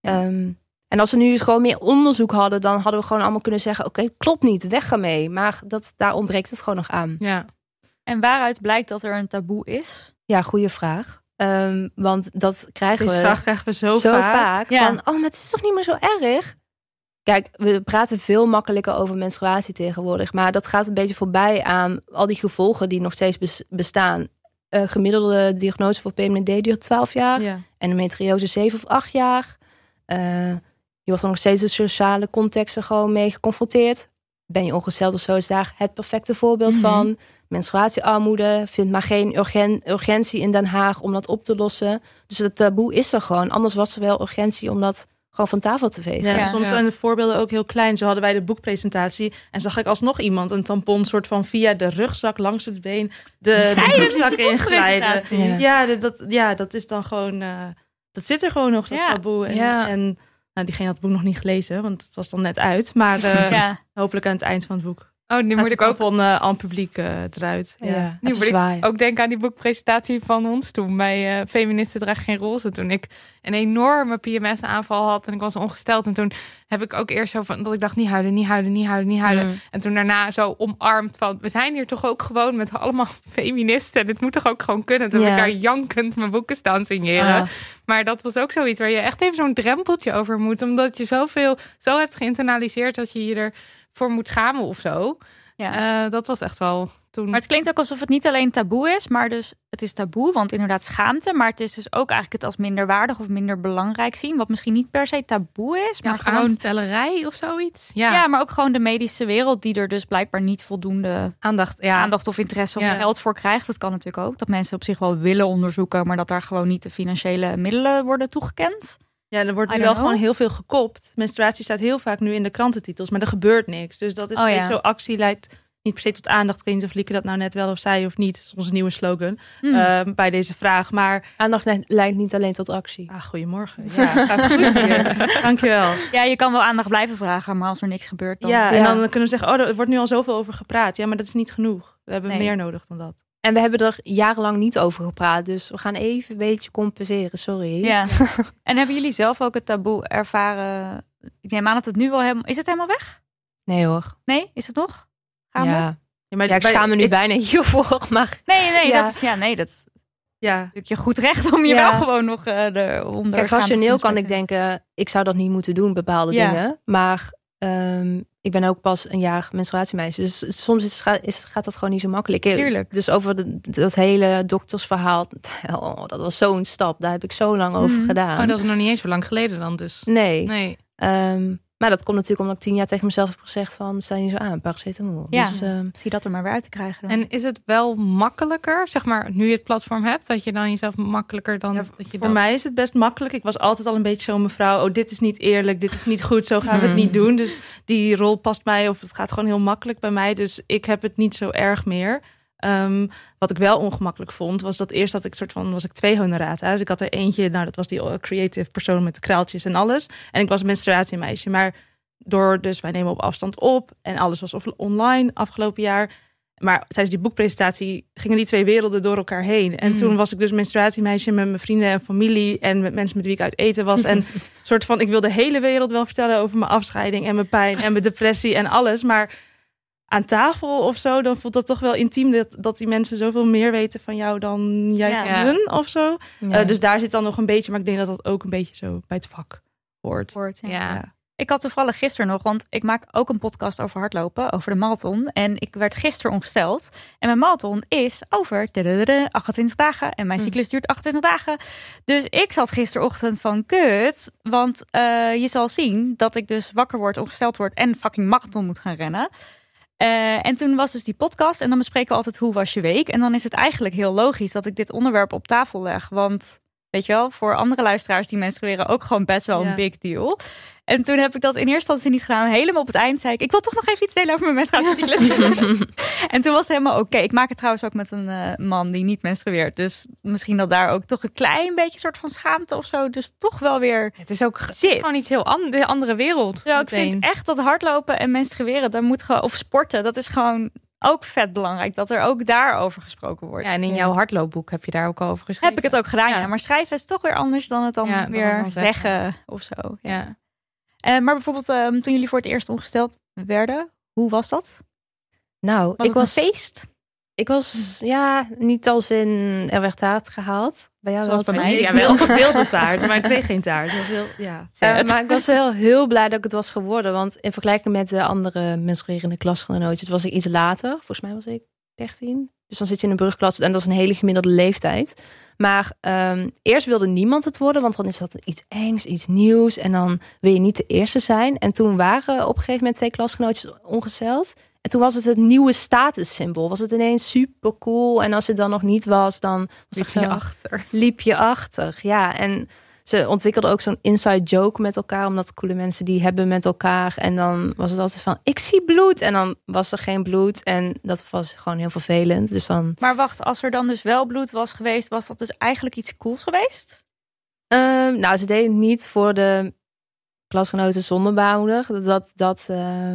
En als we nu gewoon meer onderzoek hadden, dan hadden we gewoon allemaal kunnen zeggen, oké, klopt niet, weg ermee. Maar daar ontbreekt het gewoon nog aan. Ja. En waaruit blijkt dat er een taboe is? Ja, goede vraag. Want dat krijgen Deze vraag krijgen we zo vaak. Ja. Van, maar het is toch niet meer zo erg? Kijk, we praten veel makkelijker over menstruatie tegenwoordig. Maar dat gaat een beetje voorbij aan al die gevolgen die nog steeds bestaan. Gemiddelde diagnose voor PMDD duurt 12 jaar. Ja. Endometriose 7 of 8 jaar. Je wordt er nog steeds de sociale contexten gewoon mee geconfronteerd. Ben je ongesteld of zo, is daar het perfecte voorbeeld van. Menstruatiearmoede, vindt maar geen urgentie in Den Haag om dat op te lossen. Dus het taboe is er gewoon. Anders was er wel urgentie om dat gewoon van tafel te vegen. Ja, soms zijn de voorbeelden ook heel klein. Zo hadden wij de boekpresentatie en zag ik alsnog iemand een tampon soort van via de rugzak langs het been de rugzak inglijden. Dat is dan gewoon, dat zit er gewoon nog, dat taboe. En diegene had het boek nog niet gelezen, want het was dan net uit. Maar hopelijk aan het eind van het boek. Oh, nu moet ik ook aan het publiek eruit. Ja, nu moet ik ook denken aan die boekpresentatie van ons toen. Bij Feministen draagt geen roze. Toen ik een enorme PMS-aanval had en ik was ongesteld. En toen heb ik ook eerst zo van dat ik dacht, niet huilen. En toen daarna zo omarmd van, we zijn hier toch ook gewoon met allemaal feministen. Dit moet toch ook gewoon kunnen. Toen heb ik daar jankend mijn boeken staan signeren. Maar dat was ook zoiets waar je echt even zo'n drempeltje over moet. Omdat je zo hebt geïnternaliseerd dat je je ervoor moet schamen of zo. Ja. Dat was echt wel toen. Maar het klinkt ook alsof het niet alleen taboe is, maar dus het is taboe, want inderdaad schaamte. Maar het is dus ook eigenlijk het als minder waardig of minder belangrijk zien. Wat misschien niet per se taboe is, maar gewoon aanstellerij of zoiets. Ja, maar ook gewoon de medische wereld die er dus blijkbaar niet voldoende aandacht of interesse of geld voor krijgt. Dat kan natuurlijk ook. Dat mensen op zich wel willen onderzoeken, maar dat daar gewoon niet de financiële middelen worden toegekend. Ja, er wordt nu wel gewoon heel veel gekopt. Menstruatie staat heel vaak nu in de krantentitels, maar er gebeurt niks. Dus dat is zo actie leidt niet per se tot aandacht. Ik weet niet of Lieke dat nou net wel of zei of niet. Dat is onze nieuwe slogan bij deze vraag. Maar aandacht leidt niet alleen tot actie. Goedemorgen. Ja, gaat goed hier. Dankjewel. Ja, je kan wel aandacht blijven vragen, maar als er niks gebeurt dan... Ja, en dan kunnen we zeggen, er wordt nu al zoveel over gepraat. Ja, maar dat is niet genoeg. We hebben meer nodig dan dat. En we hebben er jarenlang niet over gepraat. Dus we gaan even een beetje compenseren. Sorry. Ja. En hebben jullie zelf ook het taboe ervaren? Ik neem aan dat het nu wel helemaal... Is het helemaal weg? Nee hoor. Nee? Is het nog? Ik schaam me nu bijna hiervoor. Maar... Nee, dat is... dat is natuurlijk je goed recht om je wel gewoon nog onder... Kijk, rationeel kan ik denken, ik zou dat niet moeten doen, bepaalde dingen. Maar... ik ben ook pas een jaar menstruatiemeisje. Dus soms gaat dat gewoon niet zo makkelijk. Tuurlijk. Dus over dat hele doktersverhaal. Dat was zo'n stap. Daar heb ik zo lang over gedaan. Oh, dat is nog niet eens zo lang geleden dan dus. Nee. Maar dat komt natuurlijk omdat ik 10 jaar tegen mezelf heb gezegd van, sta je niet zo aan, paracetamol. Ja, dus, zie dat er maar weer uit te krijgen dan. En is het wel makkelijker, zeg maar, nu je het platform hebt, dat je dan jezelf makkelijker dan... Voor mij is het best makkelijk. Ik was altijd al een beetje zo mevrouw, dit is niet eerlijk, dit is niet goed, zo gaan we het niet doen. Dus die rol past mij, of het gaat gewoon heel makkelijk bij mij. Dus ik heb het niet zo erg meer. Wat ik wel ongemakkelijk vond, was dat eerst was ik 2 honorata. Dus ik had er eentje, dat was die creative persoon met de kraaltjes en alles. En ik was een menstruatiemeisje. Maar dus wij nemen op afstand op en alles was online afgelopen jaar. Maar tijdens die boekpresentatie gingen die 2 werelden door elkaar heen. En toen was ik dus menstruatiemeisje met mijn vrienden en familie en met mensen met wie ik uit eten was. En soort van, ik wilde de hele wereld wel vertellen over mijn afscheiding en mijn pijn en mijn depressie en alles. Maar aan tafel of zo, dan voelt dat toch wel intiem dat die mensen zoveel meer weten van jou dan jij van hun of zo. Ja. Dus daar zit dan nog een beetje, maar ik denk dat dat ook een beetje zo bij het vak hoort. Ja. Ik had toevallig gisteren nog, want ik maak ook een podcast over hardlopen, over de marathon. En ik werd gisteren ongesteld. En mijn marathon is over 28 dagen. En mijn cyclus duurt 28 dagen. Dus ik zat gisterochtend van kut. Want je zal zien dat ik dus wakker word, ongesteld word en fucking marathon moet gaan rennen. En toen was dus die podcast. En dan bespreken we altijd hoe was je week. En dan is het eigenlijk heel logisch dat ik dit onderwerp op tafel leg. Want weet je wel, voor andere luisteraars die menstrueren ook gewoon best wel een big deal. En toen heb ik dat in eerste instantie niet gedaan. Helemaal op het eind zei ik wil toch nog even iets delen over mijn menstruatiecyclus. En toen was het helemaal oké. Ik maak het trouwens ook met een man die niet menstrueert. Dus misschien dat daar ook toch een klein beetje soort van schaamte of zo. Dus toch wel weer Het is ook gewoon iets heel de andere wereld. Terwijl ik vind echt dat hardlopen en menstrueren, daar moet gewoon, of sporten, dat is gewoon ook vet belangrijk. Dat er ook daarover gesproken wordt. Ja, en in jouw hardloopboek heb je daar ook al over geschreven. Heb ik het ook gedaan, ja. Maar schrijven is toch weer anders dan het dan weer zeggen of zo. Ja. Maar bijvoorbeeld toen jullie voor het eerst ongesteld werden, hoe was dat? Nou, Was het een feest? Ik was, niet als in er werd taart gehaald. Bij jou Zoals wel bij mij. Ik wilde taart, maar ik kreeg geen taart. Dat was maar ik was heel blij dat ik het was geworden. Want in vergelijking met de andere menstruerende klasgenootjes was ik iets later. Volgens mij was ik 13. Dus dan zit je in een brugklas en dat is een hele gemiddelde leeftijd. Maar eerst wilde niemand het worden, want dan is dat iets engs, iets nieuws. En dan wil je niet de eerste zijn. En toen waren op een gegeven moment 2 klasgenootjes ongesteld. En toen was het nieuwe statussymbool. Was het ineens super cool. En als het dan nog niet was, dan was liep je achter. Ja, en ze ontwikkelden ook zo'n inside joke met elkaar. Omdat coole mensen die hebben met elkaar. En dan was het altijd van, ik zie bloed. En dan was er geen bloed. En dat was gewoon heel vervelend. Dus dan... Maar wacht, als er dan dus wel bloed was geweest, was dat dus eigenlijk iets cools geweest? Nou, ze deden het niet voor de klasgenoten zonder baarmoeder. Dat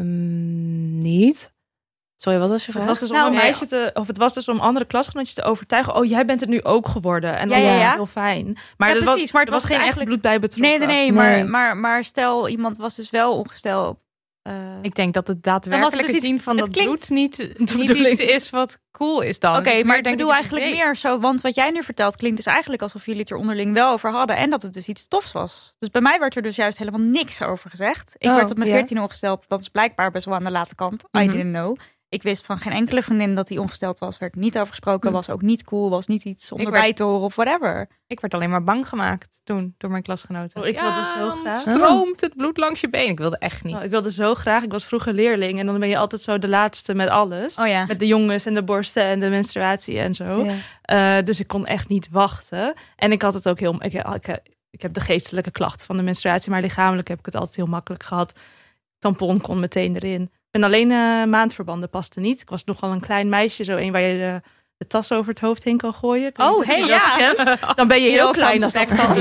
niet. Sorry, wat was je vraag? Het was dus om een meisje het was dus om andere klasgenootjes te overtuigen. Oh, jij bent het nu ook geworden. En dat was heel fijn. Maar ja, er precies, maar er was geen echt bloed bij betrokken. Nee. Maar stel, iemand was dus wel ongesteld. Ik denk dat het daadwerkelijk zien van dat bloed niet iets is wat cool is dan. Oké, maar ik bedoel eigenlijk meer zo. Want wat jij nu vertelt klinkt dus eigenlijk alsof jullie het er onderling wel over hadden. En dat het dus iets tofs was. Dus bij mij werd er dus juist helemaal niks over gezegd. Ik werd op mijn 14 ongesteld. Dat is blijkbaar best wel aan de late kant. I didn't know. Ik wist van geen enkele vriendin dat hij ongesteld was. Werd niet over gesproken. Was ook niet cool. Was niet iets om erbij te horen of whatever. Ik werd alleen maar bang gemaakt toen door mijn klasgenoten. Ik wilde zo graag. Stroomt het bloed langs je been. Ik wilde echt niet. Ik wilde zo graag. Ik was vroeger leerling. En dan ben je altijd zo de laatste met alles. Oh ja. Met de jongens en de borsten en de menstruatie en zo. Ja. Dus ik kon echt niet wachten. En ik had het ook heel... Ik heb de geestelijke klachten van de menstruatie. Maar lichamelijk heb ik het altijd heel makkelijk gehad. Tampon kon meteen erin. En alleen maandverbanden paste niet. Ik was nogal een klein meisje. Zo een waar je de tas over het hoofd heen kan gooien. Dan ben je heel klein als dat kan.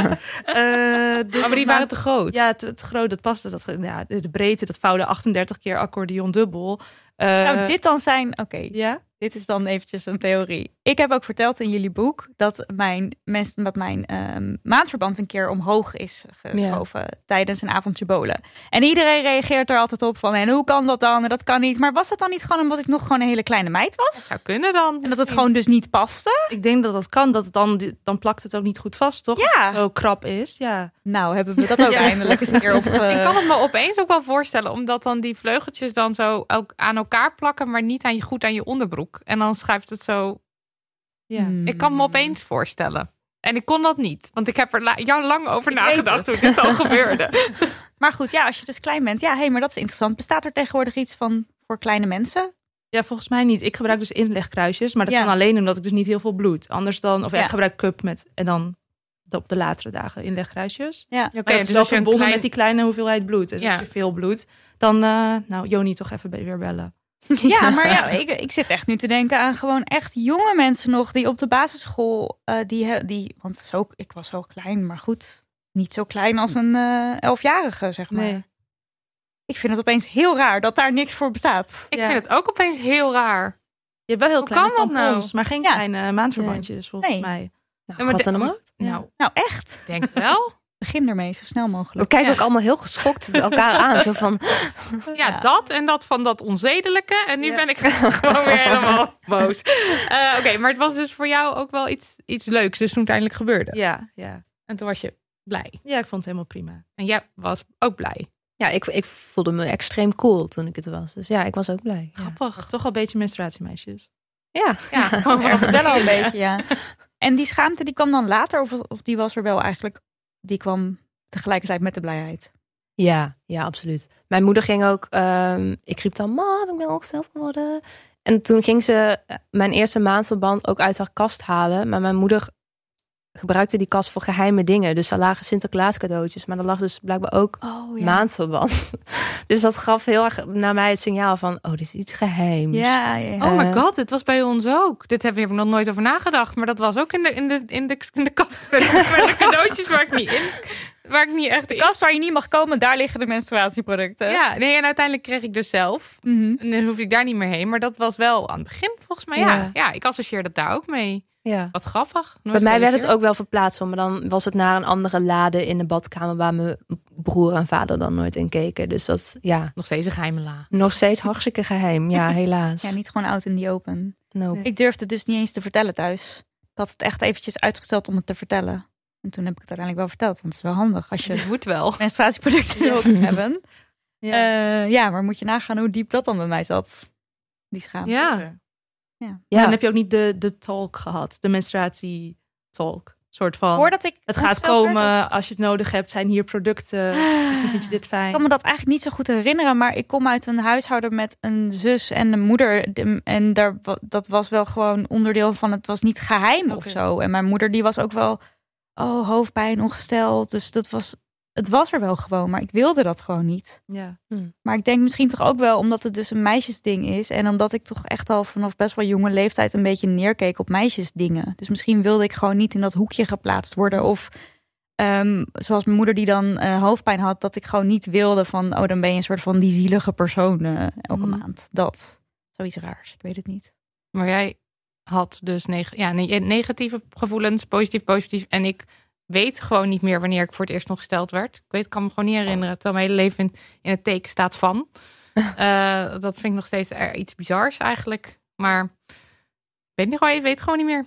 Maar die waren te groot. Ja, te groot. Dat paste. De breedte, dat vouwde 38 keer accordeon dubbel. Zou dit dan zijn... Oké. Ja? Dit is dan eventjes een theorie. Ik heb ook verteld in jullie boek dat mijn maandverband een keer omhoog is geschoven tijdens een avondje bowlen. En iedereen reageert er altijd op van, en hoe kan dat dan? En dat kan niet. Maar was dat dan niet gewoon omdat ik nog gewoon een hele kleine meid was? Dat zou kunnen dan. En dat het gewoon dus niet paste? Ik denk dat dat kan. Dat het dan plakt het ook niet goed vast, toch? Ja. Als het zo krap is. Ja. Nou, hebben we dat ook eindelijk eens een keer op. Ik kan het me opeens ook wel voorstellen, omdat dan die vleugeltjes dan zo ook aan elkaar plakken, maar niet goed aan je onderbroek. En dan schuift het zo. Ja. Ik kan me opeens voorstellen. En ik kon dat niet. Want ik heb er jou lang over nagedacht toen dit al gebeurde. Maar goed, ja, als je dus klein bent. Ja, maar dat is interessant. Bestaat er tegenwoordig iets van voor kleine mensen? Ja, volgens mij niet. Ik gebruik dus inlegkruisjes. Maar dat kan alleen omdat ik dus niet heel veel bloed. Anders dan... Of ik gebruik cup met... En dan op de latere dagen inlegkruisjes. Ja. Maar dat is wel verbonden met die kleine hoeveelheid bloed. Dus als je veel bloed... Dan, Joni toch even weer bellen. Ja, maar ik zit echt nu te denken aan gewoon echt jonge mensen nog die op de basisschool want ik was wel klein, maar goed, niet zo klein als een 11-jarige, zeg maar. Nee. Ik vind het opeens heel raar dat daar niks voor bestaat. Ik vind het ook opeens heel raar. Je hebt wel heel kleine tampons, nou? maar geen kleine maandverbandjes volgens mij. Nou, gaat dan ook? Nou, echt? Denk het wel. Begin ermee, zo snel mogelijk. We kijken ook allemaal heel geschokt elkaar aan. Zo van... Ja, dat en dat van dat onzedelijke. En nu ben ik gewoon weer helemaal boos. Oké, maar het was dus voor jou ook wel iets leuks. Dus toen het eindelijk gebeurde. Ja. En toen was je blij. Ja, ik vond het helemaal prima. En jij was ook blij. Ja, ik voelde me extreem cool toen ik het was. Dus ja, ik was ook blij. Ja. Grappig. Toch al een beetje menstruatiemeisjes. Ja. Ja, gewoon Ergens wel al een beetje, ja. En die schaamte die kwam dan later? Of die was er wel eigenlijk... Die kwam tegelijkertijd met de blijheid? Ja, absoluut. Mijn moeder ging ook... ik riep dan, mam, ik ben ongesteld geworden. En toen ging ze mijn eerste maandverband ook uit haar kast halen. Maar mijn moeder gebruikte die kast voor geheime dingen. Dus daar lagen Sinterklaas cadeautjes. Maar er lag dus blijkbaar ook maandverband. Dus dat gaf heel erg naar mij het signaal van... dit is iets geheims. Ja. Oh my god, dit was bij ons ook. Dit heb ik nog nooit over nagedacht. Maar dat was ook in de kast met de cadeautjes waar ik niet echt... De kast waar je niet mag komen, daar liggen de menstruatieproducten. Ja, nee, en uiteindelijk kreeg ik dus zelf. En dan hoef ik daar niet meer heen. Maar dat was wel aan het begin volgens mij. Ja, ik associeer dat daar ook mee. Ja. Wat grappig. Bij mij werd het ook wel verplaatst. Maar dan was het naar een andere lade in de badkamer... waar mijn broer en vader dan nooit in keken. Dus dat, nog steeds een geheime laag. Nog steeds hartstikke geheim. Ja, helaas. Ja, niet gewoon out in the open. Nope. Ik durfde het dus niet eens te vertellen thuis. Ik had het echt eventjes uitgesteld om het te vertellen. En toen heb ik het uiteindelijk wel verteld. Want het is wel handig als je Het moet wel. menstruatieproducten wil hebben. Ja. Maar moet je nagaan hoe diep dat dan bij mij zat. Die schaamte. Ja. Maar dan heb je ook niet de talk gehad. De menstruatietalk. Soort van, Voordat ik het gaat komen, als je het nodig hebt, zijn hier producten. Misschien vind je dit fijn. Ik kan me dat eigenlijk niet zo goed herinneren. Maar ik kom uit een huishouden met een zus en een moeder. En dat was wel gewoon onderdeel van... Het was niet geheim of zo. En mijn moeder die was ook wel... hoofdpijn, ongesteld. Dus het was er wel gewoon. Maar ik wilde dat gewoon niet. Ja. Maar ik denk misschien toch ook wel... omdat het dus een meisjesding is. En omdat ik toch echt al vanaf best wel jonge leeftijd... een beetje neerkeek op meisjesdingen. Dus misschien wilde ik gewoon niet in dat hoekje geplaatst worden. Of zoals mijn moeder die dan hoofdpijn had... dat ik gewoon niet wilde van... dan ben je een soort van die zielige persoon elke maand. Dat. Zoiets raars. Ik weet het niet. Maar jij had dus negatieve gevoelens, positief. En ik weet gewoon niet meer wanneer ik voor het eerst nog gesteld werd. Ik kan me gewoon niet herinneren. Terwijl mijn hele leven in het teken staat van. Dat vind ik nog steeds iets bizars eigenlijk. Maar weet het gewoon niet meer.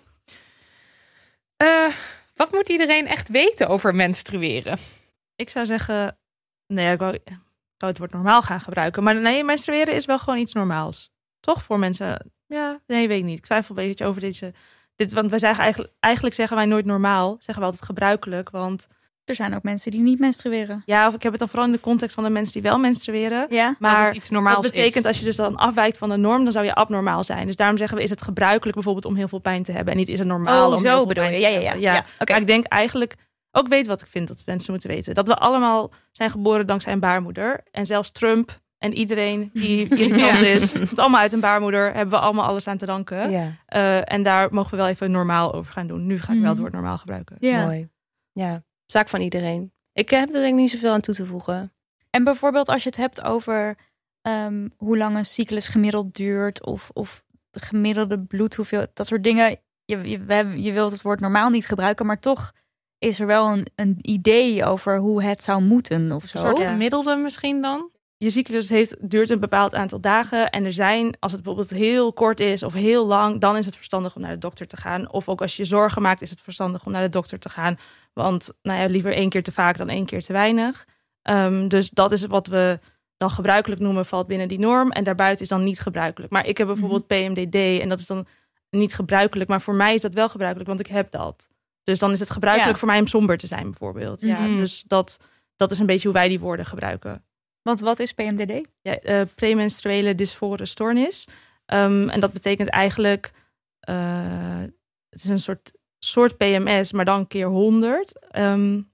Wat moet iedereen echt weten over menstrueren? Ik zou zeggen, ik wou het woord normaal gaan gebruiken. Maar nee, menstrueren is wel gewoon iets normaals. Toch voor mensen... Ja, nee, weet ik niet. Ik twijfel een beetje over dit, want wij zeggen eigenlijk zeggen wij nooit normaal. Zeggen we altijd gebruikelijk, want... Er zijn ook mensen die niet menstrueren. Ja, of ik heb het dan vooral in de context van de mensen die wel menstrueren. Ja. Maar iets normaals dat betekent is. als je dus dan afwijkt van de norm, dan zou je abnormaal zijn. Dus daarom zeggen we, is het gebruikelijk bijvoorbeeld om heel veel pijn te hebben. En niet is het normaal om heel zo veel bedoel pijn je. te hebben. Ja. Okay. Maar ik denk eigenlijk, ook weet wat ik vind dat mensen moeten weten. Dat we allemaal zijn geboren dankzij een baarmoeder. En zelfs Trump en iedereen die irritant is, komt allemaal uit een baarmoeder. Hebben we allemaal alles aan te danken. Ja. En daar mogen we wel even normaal over gaan doen. Nu ga ik wel het woord normaal gebruiken. Ja. Mooi. Ja, zaak van iedereen. Ik heb er denk ik niet zoveel aan toe te voegen. En bijvoorbeeld als je het hebt over hoe lang een cyclus gemiddeld duurt... of de gemiddelde bloed, hoeveel, dat soort dingen. Je wilt het woord normaal niet gebruiken... maar toch is er wel een idee over hoe het zou moeten of zo. Een soort gemiddelde misschien dan? Je cyclus duurt een bepaald aantal dagen. En er zijn, als het bijvoorbeeld heel kort is of heel lang... dan is het verstandig om naar de dokter te gaan. Of ook als je zorgen maakt, is het verstandig om naar de dokter te gaan. Want liever 1 keer te vaak dan 1 keer te weinig. Dus dat is wat we dan gebruikelijk noemen, valt binnen die norm. En daarbuiten is dan niet gebruikelijk. Maar ik heb bijvoorbeeld PMDD en dat is dan niet gebruikelijk. Maar voor mij is dat wel gebruikelijk, want ik heb dat. Dus dan is het gebruikelijk voor mij om somber te zijn bijvoorbeeld. Ja, dus dat is een beetje hoe wij die woorden gebruiken. Want wat is PMDD? Ja, premenstruele dysfore stoornis. En dat betekent eigenlijk... het is een soort PMS, maar dan keer 100. En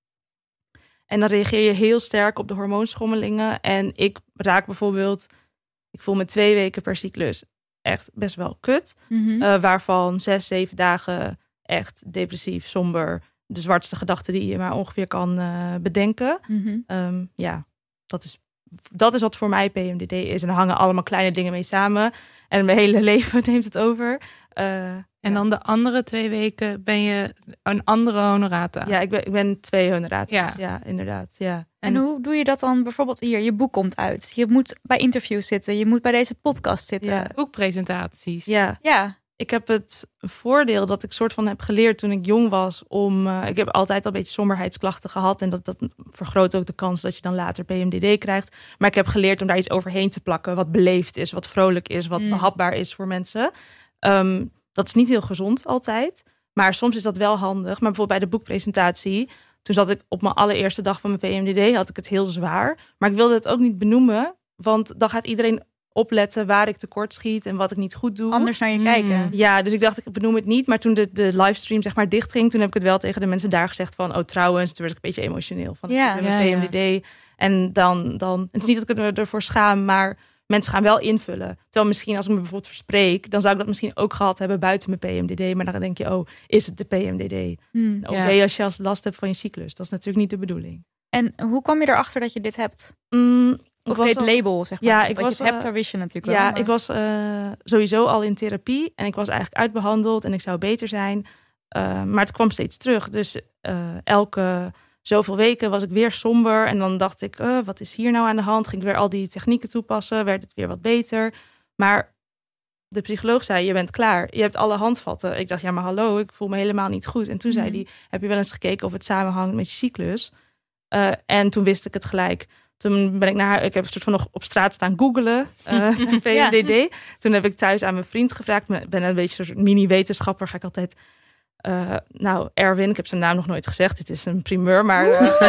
dan reageer je heel sterk op de hormoonschommelingen. En ik raak bijvoorbeeld... Ik voel me 2 weken per cyclus echt best wel kut. Waarvan 6, 7 dagen echt depressief, somber. De zwartste gedachten die je maar ongeveer kan bedenken. Dat is wat voor mij PMDD is. En er hangen allemaal kleine dingen mee samen. En mijn hele leven neemt het over. En dan de andere 2 weken ben je een andere honorata. Ja, ik ben 2 honorata's. Ja, inderdaad. Ja. En hoe doe je dat dan bijvoorbeeld hier? Je boek komt uit. Je moet bij interviews zitten. Je moet bij deze podcast zitten. Ja. Boekpresentaties. Ja. Ik heb het voordeel dat ik soort van heb geleerd toen ik jong was ik heb altijd al een beetje somberheidsklachten gehad. En dat vergroot ook de kans dat je dan later PMDD krijgt. Maar ik heb geleerd om daar iets overheen te plakken. Wat beleefd is, wat vrolijk is, wat behapbaar is voor mensen. Dat is niet heel gezond altijd. Maar soms is dat wel handig. Maar bijvoorbeeld bij de boekpresentatie, toen zat ik op mijn allereerste dag van mijn PMDD, had ik het heel zwaar. Maar ik wilde het ook niet benoemen. Want dan gaat iedereen opletten waar ik tekort schiet en wat ik niet goed doe. Anders naar je kijken. Ja, dus ik dacht, ik benoem het niet. Maar toen de livestream zeg maar dicht ging, toen heb ik het wel tegen de mensen daar gezegd van, oh trouwens, toen werd ik een beetje emotioneel van PMDD. En dan, het is niet dat ik me ervoor schaam, maar mensen gaan wel invullen. Terwijl misschien als ik me bijvoorbeeld verspreek, dan zou ik dat misschien ook gehad hebben buiten mijn PMDD. Maar dan denk je, oh, is het de PMDD? Of als je last hebt van je cyclus. Dat is natuurlijk niet de bedoeling. En hoe kwam je erachter dat je dit hebt? Of dit label, zeg maar. Ja, je het hebt, daar wist je natuurlijk wel. Ja, maar... ik was sowieso al in therapie. En ik was eigenlijk uitbehandeld en ik zou beter zijn. Maar het kwam steeds terug. Dus elke zoveel weken was ik weer somber. En dan dacht ik, wat is hier nou aan de hand? Ging ik weer al die technieken toepassen? Werd het weer wat beter? Maar de psycholoog zei, je bent klaar. Je hebt alle handvatten. Ik dacht, ja, maar hallo, ik voel me helemaal niet goed. En toen zei hij, heb je wel eens gekeken of het samenhangt met je cyclus? En toen wist ik het gelijk. Toen ben ik heb een soort van nog op straat staan googelen, PMDD. Ja. Toen heb ik thuis aan mijn vriend gevraagd. Ik ben een beetje een soort mini-wetenschapper. Ga ik altijd... Erwin, ik heb zijn naam nog nooit gezegd. Dit is een primeur, maar...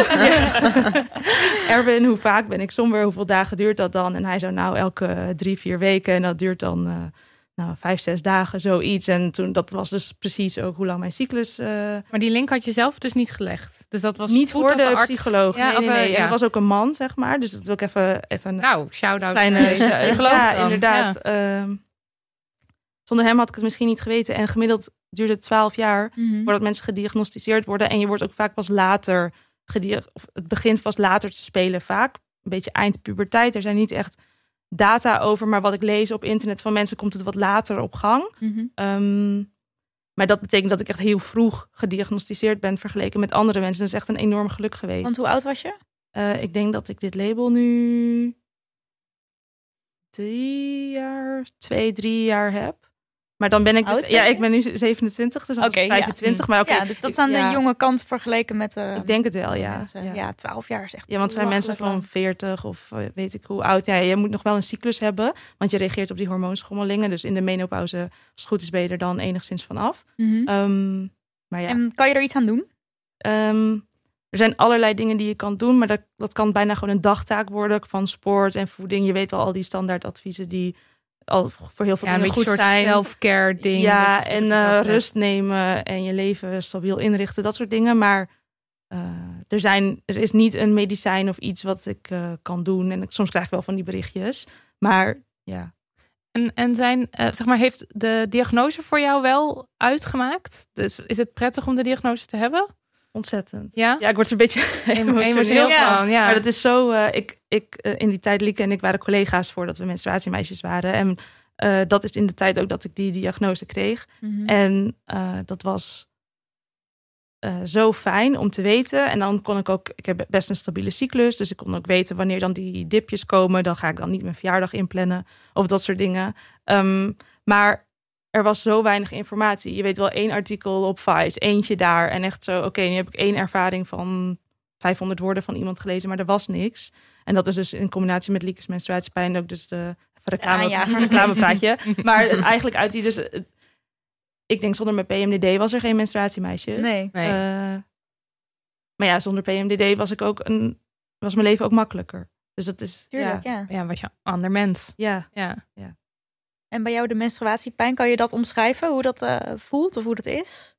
Erwin, hoe vaak ben ik somber? Hoeveel dagen duurt dat dan? En hij zou elke 3-4 weken. En dat duurt dan 5-6 dagen, zoiets. En toen, dat was dus precies ook hoe lang mijn cyclus... Maar die link had je zelf dus niet gelegd? Dus dat was niet goed voor dat de arts... psycholoog. Ja, nee. Ja. En het was ook een man, zeg maar. Dus dat wil ik even nou, shout-out. Ja, inderdaad. Ja. Zonder hem had ik het misschien niet geweten. En gemiddeld duurt het 12 jaar voordat mensen gediagnosticeerd worden. En je wordt ook vaak pas later of het begint pas later te spelen. Vaak een beetje eind puberteit. Er zijn niet echt data over, maar wat ik lees op internet van mensen komt het wat later op gang. Maar dat betekent dat ik echt heel vroeg gediagnosticeerd ben vergeleken met andere mensen. Dat is echt een enorm geluk geweest. Want hoe oud was je? Ik denk dat ik dit label nu 2-3 jaar heb. Maar dan ben ik dus... ik ben nu 27, dus dan 25. Maar dus dat is aan de jonge kant vergeleken met... ik denk het wel, ja. Mensen, ja, 12 jaar is echt... Ja, want het zijn mensen van 40 of weet ik hoe oud. Ja, je moet nog wel een cyclus hebben, want je reageert op die hormoonschommelingen. Dus in de menopauze, als het goed is, ben je er dan enigszins vanaf. Maar ja. En kan je er iets aan doen? Er zijn allerlei dingen die je kan doen, maar dat kan bijna gewoon een dagtaak worden van sport en voeding. Je weet wel al die standaardadviezen die al voor heel veel dingen goed zijn. Een soort self-care ding. Ja, en rust nemen en je leven stabiel inrichten, dat soort dingen. Maar er is niet een medicijn of iets wat ik kan doen. En soms krijg ik wel van die berichtjes. Maar ja. En heeft de diagnose voor jou wel uitgemaakt? Dus is het prettig om de diagnose te hebben? Ontzettend. Ja, ik word er een beetje emotioneel van. Ja. Maar dat is zo... in die tijd, Lieke en ik waren collega's voordat we menstruatiemeisjes waren. En dat is in de tijd ook dat ik die diagnose kreeg. En dat was zo fijn om te weten. En dan kon ik heb best een stabiele cyclus. Dus ik kon ook weten wanneer dan die dipjes komen. Dan ga ik dan niet mijn verjaardag inplannen. Of dat soort dingen. Maar er was zo weinig informatie. Je weet wel 1 artikel op Vice, eentje daar. En echt zo, oké, nu heb ik 1 ervaring van 500 woorden van iemand gelezen, maar er was niks. En dat is dus in combinatie met Lieke's menstruatiepijn ook dus de reclamepraatje. Maar eigenlijk uit die dus... Ik denk zonder mijn PMDD was er geen menstruatiemeisjes. Nee. Maar ja, zonder PMDD was mijn leven ook makkelijker. Dus dat is... Tuurlijk, ja, was je een ander mens. Ja. En bij jou de menstruatiepijn, kan je dat omschrijven? Hoe dat voelt of hoe dat is?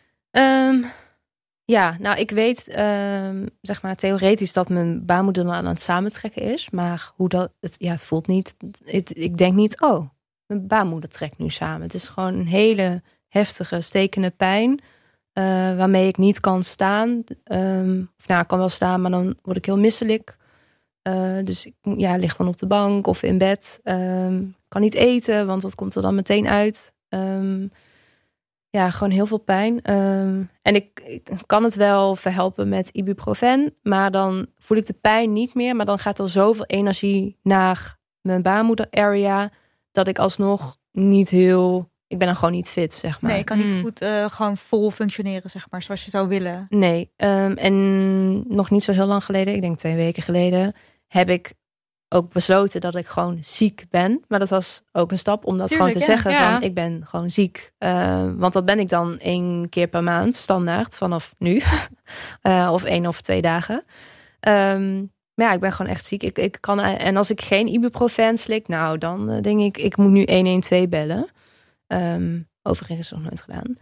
Ik weet zeg maar theoretisch dat mijn baarmoeder dan aan het samentrekken is. Maar hoe dat... Het voelt niet... Ik denk niet, mijn baarmoeder trekt nu samen. Het is gewoon een hele heftige, stekende pijn. Waarmee ik niet kan staan. Ik kan wel staan, maar dan word ik heel misselijk. Dus ik lig dan op de bank of in bed. Kan niet eten, want dat komt er dan meteen uit. Gewoon heel veel pijn. En ik kan het wel verhelpen met ibuprofen. Maar dan voel ik de pijn niet meer. Maar dan gaat er zoveel energie naar mijn baarmoeder-area... dat ik alsnog niet heel ik ben dan gewoon niet fit, zeg maar. Nee, ik kan niet goed gewoon vol functioneren, zeg maar, zoals je zou willen. Nee, en nog niet zo heel lang geleden, ik denk 2 weken geleden, heb ik ook besloten dat ik gewoon ziek ben. Maar dat was ook een stap om dat Tuurlijk, gewoon te zeggen ja. van ik ben gewoon ziek. Want dat ben ik dan 1 keer per maand, standaard, vanaf nu. Of 1 of 2 dagen. Maar ja, ik ben gewoon echt ziek. Ik kan, en als ik geen ibuprofen slik, nou dan denk ik moet nu 112 bellen. Overigens nog nooit gedaan.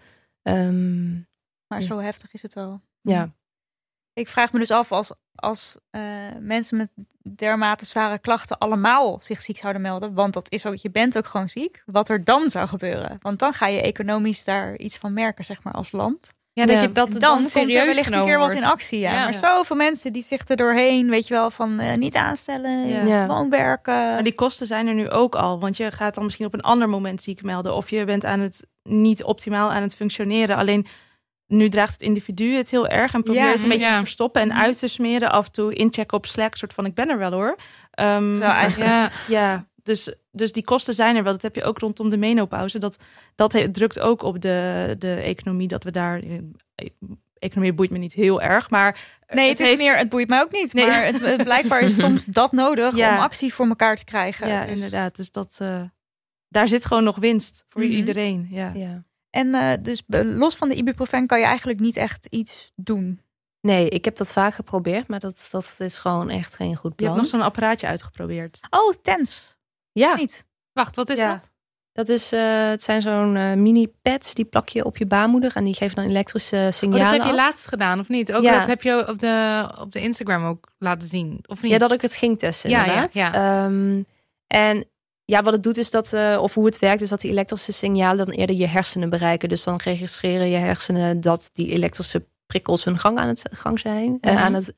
Maar zo heftig is het wel. Ja. Ik vraag me dus af als mensen met dermate zware klachten allemaal zich ziek zouden melden. Want dat is ook, je bent ook gewoon ziek. Wat er dan zou gebeuren. Want dan ga je economisch daar iets van merken, zeg maar, als land. Ja, dat je dat Dan dan komt er serieus wellicht een genomen keer wat wordt. in actie. Ja. Ja. Maar zoveel mensen die zich er doorheen, weet je wel, van niet aanstellen, Ja. gewoon werken. Maar die kosten zijn er nu ook al. Want je gaat dan misschien op een ander moment ziek melden. Of je bent niet optimaal aan het functioneren. Alleen nu draagt het individu het heel erg. En probeert het een beetje te verstoppen en uit te smeren. Af en toe inchecken op Slack. Soort van, ik ben er wel hoor. Eigenlijk. Ja, dus die kosten zijn er wel. Dat heb je ook rondom de menopauze. Dat drukt ook op de economie. Dat we daar... Economie boeit me niet heel erg, maar... Nee, het boeit mij ook niet. Nee. Maar het blijkbaar is soms dat nodig Ja. om actie voor elkaar te krijgen. Ja, Dus- inderdaad. Dus daar zit gewoon nog winst voor iedereen. Ja. Ja. En dus los van de ibuprofen kan je eigenlijk niet echt iets doen. Nee, ik heb dat vaak geprobeerd, maar dat is gewoon echt geen goed Je plan. hebt nog zo'n apparaatje uitgeprobeerd. Oh, TENS. Ja, Niet. Wacht, wat is Ja. dat? dat is, het zijn zo'n mini-pads, die plak je op je baarmoeder en die geven dan elektrische Oh, signalen dat heb je af. laatst gedaan, of niet? Ook Ja. dat heb je op de Instagram ook laten zien, of niet? Ja, dat ik het ging testen Ja, inderdaad. ja. En ja, wat het doet is dat, of hoe het werkt, is dat die elektrische signalen dan eerder je hersenen bereiken. Dus dan registreren je hersenen dat die elektrische prikkels hun gang aan het gang zijn. Mhm.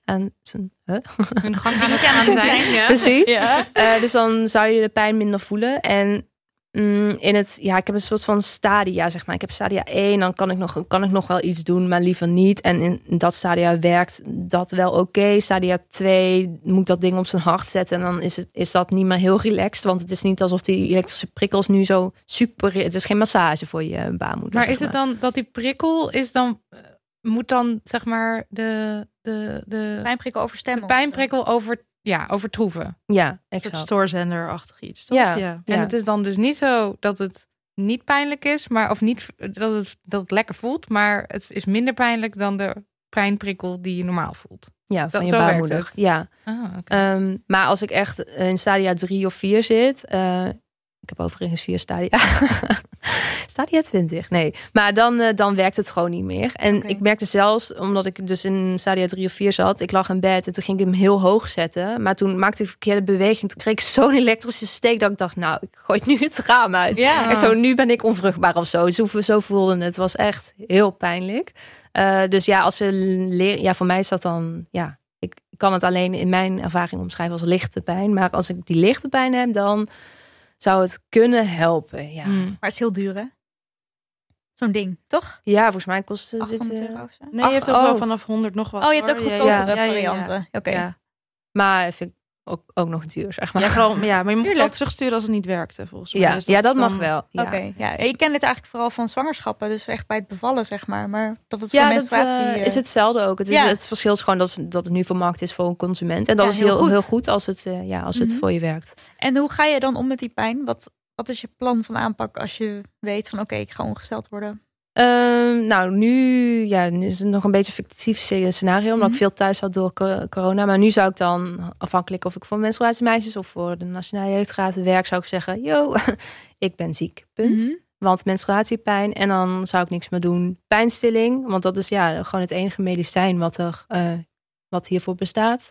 Hun gang aan het gaan zijn. Ja. Precies. Ja. Dus dan zou je de pijn minder voelen. En ik heb een soort van stadia, zeg maar. Ik heb stadia 1, dan kan ik nog wel iets doen, maar liever niet. En in dat stadia werkt dat wel oké. Stadia 2 moet dat ding op zijn hart zetten. En dan is dat niet meer heel relaxed. Want het is niet alsof die elektrische prikkels nu zo super... Het is geen massage voor je baarmoeder. Maar zeg is het dan dat die prikkel is dan... Moet dan, zeg maar, de Pijnprikkel overstemmen. pijnprikkel overtroeven? Ja, Een soort exact. stoorzenderachtig iets, toch? Ja. Ja. En het is dan dus niet zo dat het niet pijnlijk is, maar of niet dat het lekker voelt, maar het is minder pijnlijk dan de pijnprikkel die je normaal voelt. Ja, van je zo werkt baarmoeder. het. Ja. Oké. Maar als ik echt in stadia 3 of 4 zit... ik heb overigens 4 stadia. Stadia 20, nee. Maar dan werkt het gewoon niet meer. En Oké. ik merkte zelfs, omdat ik dus in stadia 3 of 4 zat... ik lag in bed en toen ging ik hem heel hoog zetten. Maar toen maakte ik een verkeerde beweging. Toen kreeg ik zo'n elektrische steek dat ik dacht... nou, ik gooi nu het raam uit. Ja. En zo, nu ben ik onvruchtbaar of zo. Zo voelde het. Het was echt heel pijnlijk. Dus ja, als ze leren... Ja, voor mij is dat dan... Ja, ik kan het alleen in mijn ervaring omschrijven als lichte pijn. Maar als ik die lichte pijn heb, dan zou het kunnen helpen. Ja, Mm. Maar het is heel duur, hè? Zo'n ding, toch? ja volgens mij kost het... 800 euro of zo? Nee, je hebt ook wel vanaf 100 nog wat. Oh, je hebt ook hoor. goedkopere Ja, varianten. Oké. Ja. Maar vind ik ook nog duur, zeg maar. Ja, vooral, maar je moet Tuurlijk. wel terugsturen als het niet werkte, volgens mij. Ja, Dus ja, dat is mag dan- wel. Ja. Oké, ja. Ik ken dit eigenlijk vooral van zwangerschappen. Dus echt bij het bevallen, zeg maar. Maar dat het voor Ja, dat menstruatie... is hetzelfde ook. Ja. Het verschil is gewoon dat het nu vermarkt is voor een consument. En dat Ja, is heel goed. heel goed als het, het Mhm. voor je werkt. En hoe ga je dan om met die pijn? Wat is je plan van aanpak als je weet van... oké, ik ga ongesteld worden? Nou, nu is het nog een beetje een fictief scenario, omdat ik veel thuis had door corona. Maar nu zou ik dan, afhankelijk of ik voor menstruatiemeisjes of voor de Nationale Jeugdraad werk, zou ik zeggen, yo, ik ben ziek, punt. Mhm. Want menstruatiepijn en dan zou ik niks meer doen. Pijnstilling, want dat is gewoon het enige medicijn wat hiervoor bestaat.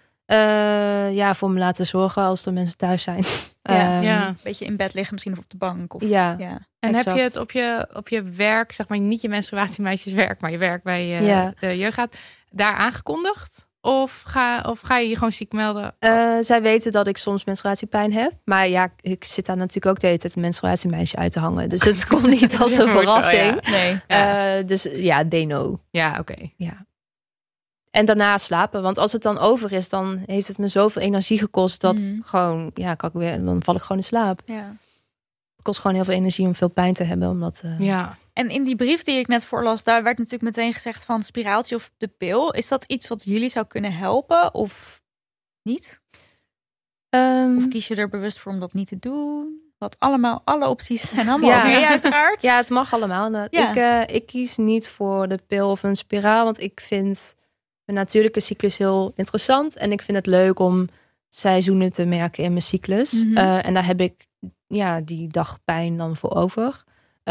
Voor me laten zorgen als er mensen thuis zijn. Ja. Een beetje in bed liggen misschien of op de bank. Of, Ja. ja. En heb je exact. het op je werk, zeg maar niet je menstruatiemeisjeswerk, maar je werk bij de jeugdraad, daar aangekondigd? Of ga je je gewoon ziek melden? Zij weten dat ik soms menstruatiepijn heb. Maar ja, ik zit daar natuurlijk ook de hele tijd een menstruatiemeisje uit te hangen. Dus het komt niet als een Ja, moet wel, verrassing. Nee. Ja. Dus ja, they know. Ja, oké. Ja. En daarna slapen. Want als het dan over is, dan heeft het me zoveel energie gekost dat Mhm. gewoon, dan val ik gewoon in slaap. Ja. Het kost gewoon heel veel energie om veel pijn te hebben. Omdat, Ja. En in die brief die ik net voorlas, daar werd natuurlijk meteen gezegd van spiraaltje of de pil. Is dat iets wat jullie zou kunnen helpen of niet? Of kies je er bewust voor om dat niet te doen? Wat alle opties zijn allemaal oké, uiteraard. Ja, het mag allemaal. Ik kies niet voor de pil of een spiraal. Want ik vind mijn natuurlijke cyclus heel interessant. En ik vind het leuk om seizoenen te merken in mijn cyclus. Mhm. En daar heb ik die dag pijn dan voor over.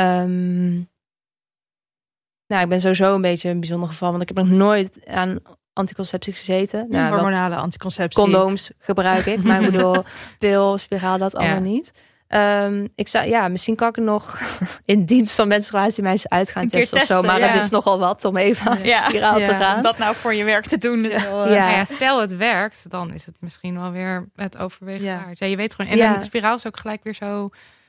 Ik ben sowieso een beetje een bijzonder geval. Want ik heb nog nooit aan anticonceptie gezeten. Wel Hormonale anticonceptie. condooms gebruik ik. Maar ik bedoel, pil, spiraal, dat allemaal niet. Misschien kan ik er nog in dienst van menstruatie mensen uit gaan testen of zo. Maar het is nogal wat om even aan de spiraal te gaan. Om dat nou voor je werk te doen. Dus Stel het werkt, dan is het misschien wel weer het overwegen waard. Ja, je weet gewoon. En een spiraal is ook gelijk weer zo.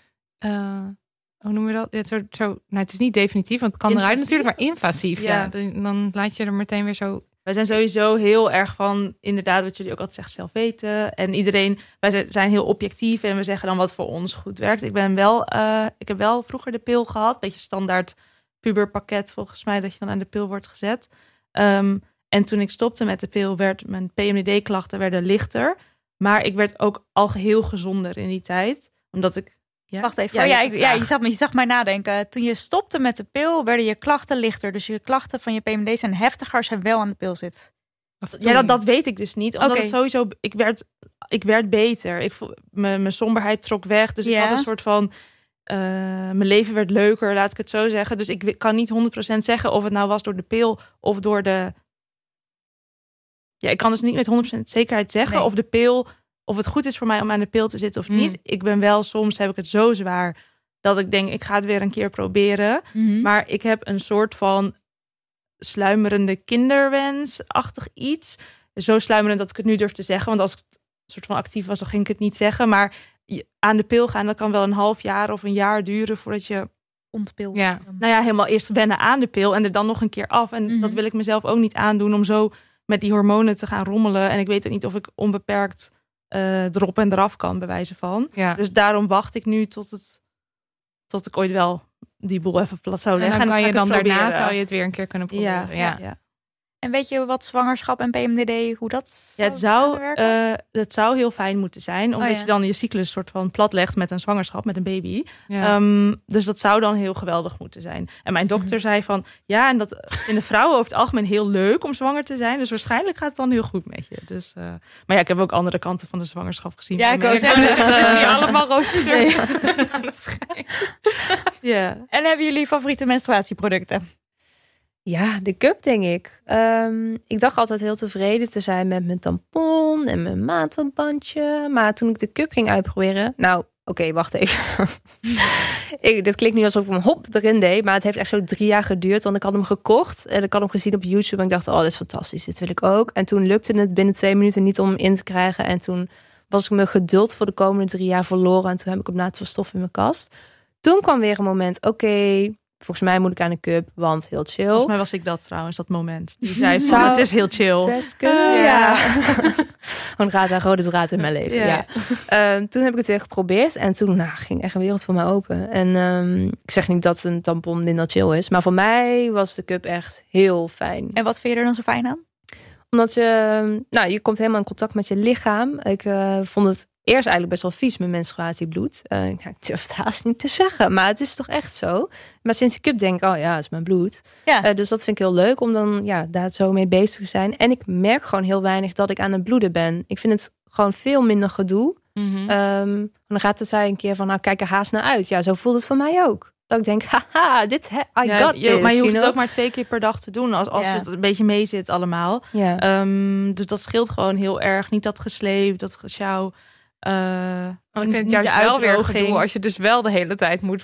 Hoe noemen we dat? Het is niet definitief, want het kan eruit natuurlijk, maar invasief. Ja. Dan laat je er meteen weer zo. Wij zijn sowieso heel erg van, inderdaad, wat jullie ook altijd zeggen, zelf weten. En wij zijn heel objectief en we zeggen dan wat voor ons goed werkt. Ik heb wel vroeger de pil gehad, beetje standaard puberpakket volgens mij, dat je dan aan de pil wordt gezet. En toen ik stopte met de pil, werd mijn PMDD-klachten werden lichter. Maar ik werd ook al geheel gezonder in die tijd, omdat ik. Ja? Wacht even. Je zag mij nadenken. Toen je stopte met de pil, werden je klachten lichter. Dus je klachten van je PMD zijn heftiger als je wel aan de pil zit. Dat weet ik dus niet. Omdat het sowieso, ik werd beter. Mijn somberheid trok weg. Dus ik had een soort van, mijn leven werd leuker, laat ik het zo zeggen. Dus ik kan niet 100% zeggen of het nou was door de pil of door de. Ja, ik kan dus niet met 100% zekerheid zeggen of de pil. Of het goed is voor mij om aan de pil te zitten of niet. Ik ben wel, soms heb ik het zo zwaar dat ik denk, ik ga het weer een keer proberen. Maar ik heb een soort van sluimerende kinderwens-achtig iets. Zo sluimerend dat ik het nu durf te zeggen. Want als ik soort van actief was, dan ging ik het niet zeggen. Maar aan de pil gaan, dat kan wel een half jaar of een jaar duren voordat je ontpil. Helemaal eerst wennen aan de pil en er dan nog een keer af. En dat wil ik mezelf ook niet aandoen om zo met die hormonen te gaan rommelen. En ik weet ook niet of ik onbeperkt erop en eraf kan, bij wijze van. Ja. Dus daarom wacht ik nu tot ik ooit wel die boel even plat zou leggen. En dan kan je dan daarna proberen. zou je het weer een keer kunnen proberen. Ja. En weet je wat zwangerschap en PMDD, hoe dat het zou heel fijn moeten zijn. Omdat je dan je cyclus soort van plat legt met een zwangerschap, met een baby. Ja. Dus dat zou dan heel geweldig moeten zijn. En mijn dokter zei van, en dat vinden vrouwen over het algemeen heel leuk om zwanger te zijn. Dus waarschijnlijk gaat het dan heel goed met je. Dus, maar ik heb ook andere kanten van de zwangerschap gezien. Ja, ik wou zeggen, het is niet allemaal roze geur aan het schijn. Ja. En hebben jullie favoriete menstruatieproducten? Ja, de cup, denk ik. Ik dacht altijd heel tevreden te zijn met mijn tampon en mijn maandverbandje. Maar toen ik de cup ging uitproberen. Wacht even. Dit klinkt nu alsof ik hem erin deed. Maar het heeft echt zo 3 jaar geduurd. Want ik had hem gekocht. En ik had hem gezien op YouTube. En ik dacht, dit is fantastisch. Dit wil ik ook. En toen lukte het binnen 2 minuten niet om hem in te krijgen. En toen was ik mijn geduld voor de komende 3 jaar verloren. En toen heb ik hem laten verstoffen in mijn kast. Toen kwam weer een moment, volgens mij moet ik aan de cup, want heel chill. Volgens mij was ik dat trouwens, dat moment. Die zei, het is heel chill. Best kunnen, Gewoon een rode draad in mijn leven. Toen heb ik het weer geprobeerd. En toen ging echt een wereld voor mij open. En ik zeg niet dat een tampon minder chill is. Maar voor mij was de cup echt heel fijn. En wat vind je er dan zo fijn aan? Omdat je komt helemaal in contact met je lichaam. Ik vond het eerst eigenlijk best wel vies, mijn menstruatiebloed. Ik durf het haast niet te zeggen, maar het is toch echt zo. Maar sinds de cup denk ik, het is mijn bloed. Ja. Dus dat vind ik heel leuk om dan daar zo mee bezig te zijn. En ik merk gewoon heel weinig dat ik aan het bloeden ben. Ik vind het gewoon veel minder gedoe. Dan gaat het een keer van, kijk er haast naar uit. Ja, zo voelt het voor mij ook. Dat ik denk, haha, I got this. Maar je hoeft het ook maar 2 keer per dag te doen. Als het een beetje mee zit allemaal. Ja. Dus dat scheelt gewoon heel erg. Niet dat gesleep, dat gesjouw. Want ik vind het juist wel weer gedoe als je dus wel de hele tijd moet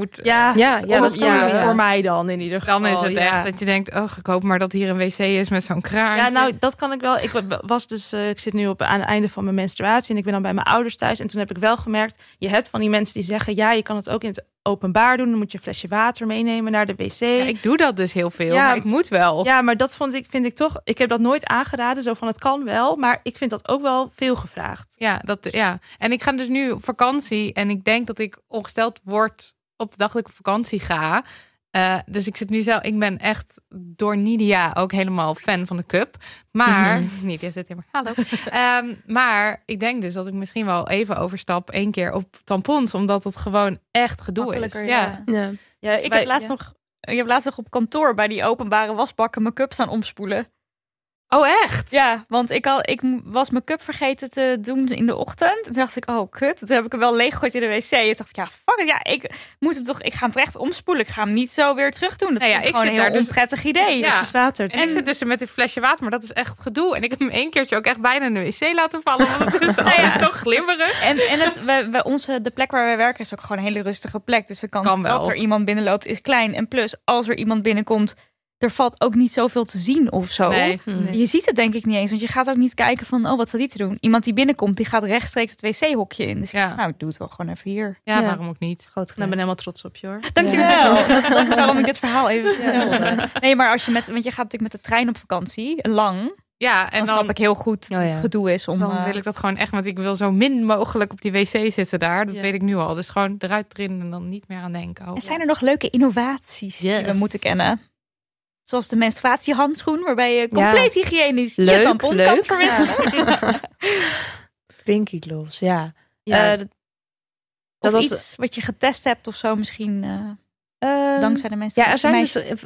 dat voor mij dan in ieder geval. Dan is het echt dat je denkt, ik hoop maar dat hier een wc is met zo'n kraan. Ja, dat kan ik wel. Ik zit nu aan het einde van mijn menstruatie en ik ben dan bij mijn ouders thuis. En toen heb ik wel gemerkt, je hebt van die mensen die zeggen, je kan het ook in het openbaar doen. Dan moet je een flesje water meenemen naar de wc. Ja, ik doe dat dus heel veel, maar ik moet wel. Ja, maar dat vind ik toch, ik heb dat nooit aangeraden, zo van het kan wel, maar ik vind dat ook wel veel gevraagd. Ja, en ik ga dus nu op vakantie en ik denk dat ik ongesteld word op de dag dat ik op vakantie ga. Dus ik ben echt door Nidia ook helemaal fan van de cup. Maar, Nidia zit hier maar, hallo. Maar ik denk dus dat ik misschien wel even overstap 1 keer op tampons. Omdat het gewoon echt gedoe is. Ja. Ja, Ik heb laatst nog op kantoor bij die openbare wasbakken mijn cup staan omspoelen. Oh, echt? Ja, want ik was mijn cup vergeten te doen in de ochtend. En toen dacht ik, oh kut. Toen heb ik hem wel leeggegooid in de wc. En toen dacht ik, ja, fuck it. Ja, ik ga hem terecht omspoelen. Ik ga hem niet zo weer terug doen. Dat is gewoon een heel onprettig idee. Ja. Dus water. En ik zit dus met een flesje water, maar dat is echt gedoe. En ik heb hem 1 keertje ook echt bijna in de wc laten vallen. Want het is altijd zo glimmerig. En de plek waar wij werken is ook gewoon een hele rustige plek. Dus de kans dat er iemand binnenloopt is klein. En plus, als er iemand binnenkomt, er valt ook niet zoveel te zien of zo. Nee. Je ziet het denk ik niet eens. Want je gaat ook niet kijken van, wat staat die te doen? Iemand die binnenkomt, die gaat rechtstreeks het wc-hokje in. Dus ik doe het wel gewoon even hier. Ja, waarom ook niet? Nou, ik ben helemaal trots op je hoor. Dankjewel. Dat is waarom ik dit verhaal even vertelde. Nee, maar want je gaat natuurlijk met de trein op vakantie, lang. Ja, en dan snap ik heel goed dat het gedoe is om... Dan wil ik dat gewoon echt, want ik wil zo min mogelijk op die wc zitten daar. Dat weet ik nu al. Dus gewoon eruit erin en dan niet meer aan denken. En zijn er nog leuke innovaties die we moeten kennen? Zoals de menstruatiehandschoen, waarbij je compleet hygiënisch je tampon kan verwisselen. Pinky gloves, ja. Dat was iets wat je getest hebt of zo misschien dankzij de menstruatie. Ja, er zijn dus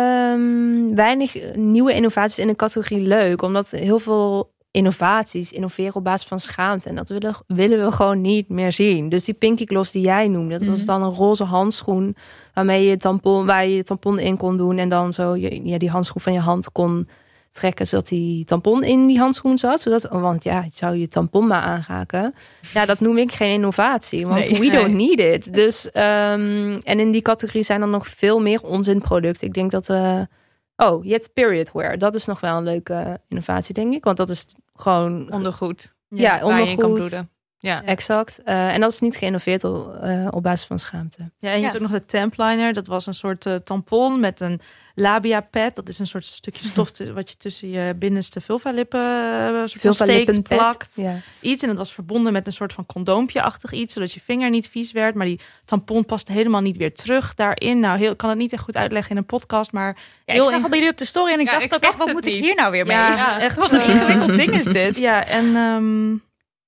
weinig nieuwe innovaties in de categorie leuk. Omdat heel veel innovaties innoveren op basis van schaamte. En dat willen we gewoon niet meer zien. Dus die pinky gloves die jij noemde, dat was dan een roze handschoen waar je je tampon in kon doen en dan zo die handschoen van je hand kon trekken zodat die tampon in die handschoen zat. Want je zou je tampon maar aanraken. Ja, dat noem ik geen innovatie, want we don't need it. Dus, en in die categorie zijn er nog veel meer onzinproducten. Ik denk dat... je hebt period wear. Dat is nog wel een leuke innovatie, denk ik. Want dat is gewoon... Ondergoed. Ja, ondergoed. Waar je in kan bloeden. Ja, exact. En dat is niet geïnnoveerd op basis van schaamte. Ja, en je hebt ook nog de Templiner. Dat was een soort tampon met een labia pad. Dat is een soort stukje stof wat je tussen je binnenste vulvalippen steekt, plakt. Ja. Iets. En dat was verbonden met een soort van condoompje-achtig iets, zodat je vinger niet vies werd. Maar die tampon past helemaal niet weer terug daarin. Nou, ik kan het niet echt goed uitleggen in een podcast, maar... Ja, ik zag al bij jullie op de story en ik dacht ook echt, wat moet ik hier nou weer mee? Ja, echt. Wat een ingewikkeld ding is dit. Ja, en...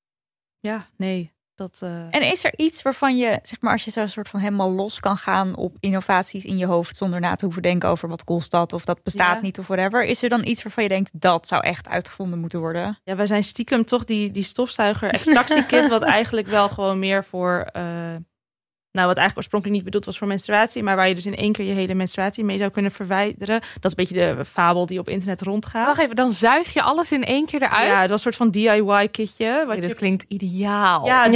En is er iets waarvan je, zeg maar, als je zo soort van helemaal los kan gaan op innovaties in je hoofd zonder na te hoeven denken over wat kost dat of dat bestaat niet of whatever. Is er dan iets waarvan je denkt dat zou echt uitgevonden moeten worden? Ja, wij zijn stiekem toch die stofzuiger extractiekit wat eigenlijk wel gewoon meer voor... wat eigenlijk oorspronkelijk niet bedoeld was voor menstruatie, maar waar je dus in 1 keer je hele menstruatie mee zou kunnen verwijderen. Dat is een beetje de fabel die op internet rondgaat. Wacht even, dan zuig je alles in 1 keer eruit? Ja, dat was een soort van DIY-kitje. Dat klinkt ideaal. Ja,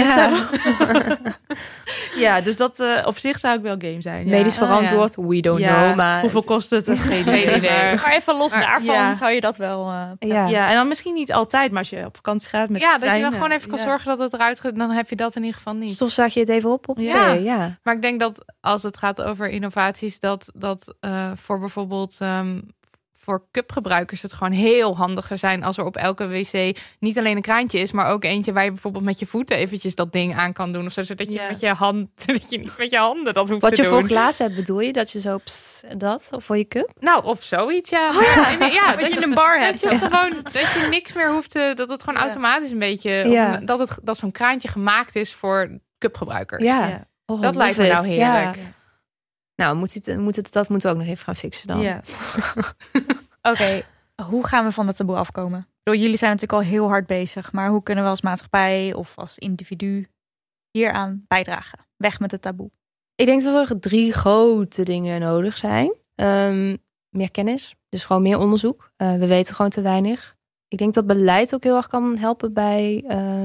dus, dus dat op zich zou ik wel game zijn. Ja. Medisch verantwoord, we don't know. Maar hoeveel kost het? Geen idee. Maar even los daarvan zou je dat wel... Ja, en dan misschien niet altijd, maar als je op vakantie gaat met de trein, dat je dan gewoon even kan zorgen dat het eruit gaat, dan heb je dat in ieder geval niet. Stofzuig je het even op ja. Maar ik denk dat als het gaat over innovaties, dat voor bijvoorbeeld voor cupgebruikers het gewoon heel handig zou zijn als er op elke wc niet alleen een kraantje is, maar ook eentje waar je bijvoorbeeld met je voeten eventjes dat ding aan kan doen. Of zo, zodat je met je hand, dat je niet met je handen dat hoeft te doen. Wat je voor glazen hebt, bedoel je? Dat je zo dat? Of voor je cup? Nou, of zoiets, ja. Dat je een bar hebt. Dat je gewoon, dat je niks meer hoeft te, dat het gewoon automatisch een beetje, dat zo'n kraantje gemaakt is voor cupgebruikers. Ja. Oh, dat lijkt me nou heerlijk. Ja. Nou, dat moeten we ook nog even gaan fixen dan. Ja. Oké, hoe gaan we van dat taboe afkomen? Jullie zijn natuurlijk al heel hard bezig, maar hoe kunnen we als maatschappij of als individu hieraan bijdragen? Weg met het taboe. Ik denk dat er 3 grote dingen nodig zijn. Meer kennis, dus gewoon meer onderzoek. We weten gewoon te weinig. Ik denk dat beleid ook heel erg kan helpen bij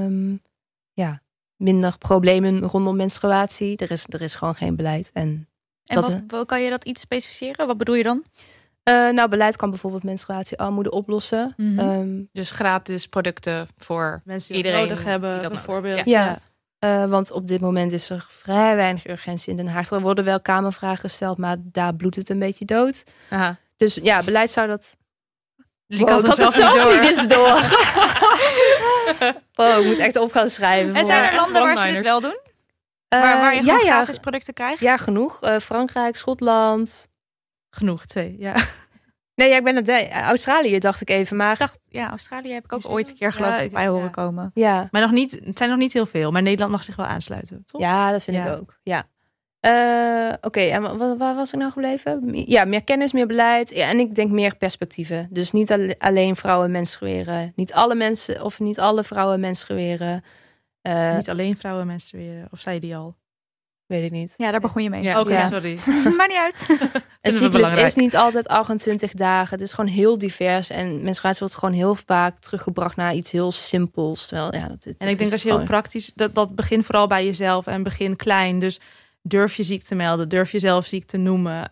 minder problemen rondom menstruatie. Er is gewoon geen beleid. En kan je dat iets specificeren? Wat bedoel je dan? Beleid kan bijvoorbeeld menstruatiearmoede oplossen. Mm-hmm. Dus gratis producten voor mensen die iedereen nodig hebben, die bijvoorbeeld. Ja. Want op dit moment is er vrij weinig urgentie in Den Haag. Er worden wel kamervragen gesteld, maar daar bloedt het een beetje dood. Aha. Dus ja, beleid zou dat Lieke Wow, had ik hem had het zelf niet zelf door. niet eens door. Wow, ik moet echt op gaan schrijven. En zijn er echt landen waar ze dit one-liners. wel doen? Waar je gewoon ja, gratis producten krijgt? ja, genoeg. Frankrijk, Schotland. Genoeg, 2. Ja. Nee, ja, ik ben naar Australië, dacht ik even. Maar Ik dacht, ja, Australië heb ik ook Nieuw-Zeeland? ooit een keer geloof Ja, ik ik- bij horen ja. komen. ja, Maar het zijn nog niet heel veel. Maar Nederland mag zich wel aansluiten, toch? ja, dat vind Ja. ik ook. Ja. Oké, en waar was ik nou gebleven? Ja, meer kennis, meer beleid. Ja, en ik denk meer perspectieven. Dus niet alleen vrouwen menstrueren. Niet alle mensen of niet alle vrouwen menstrueren. Niet alleen vrouwen menstrueren. Of zei je die al? Weet ik niet. Ja, daar begon je mee. Ja. Oké, Ja. sorry. Maakt niet uit. Een Vinden we cyclus belangrijk. is niet altijd 28 dagen. Het is gewoon heel divers. En menstruatie wordt gewoon heel vaak teruggebracht naar iets heel simpels. Terwijl, ja, En ik denk als je heel gewoon... praktisch... Dat begint vooral bij jezelf en begin klein. Dus durf je ziek te melden. Durf je zelf ziek te noemen.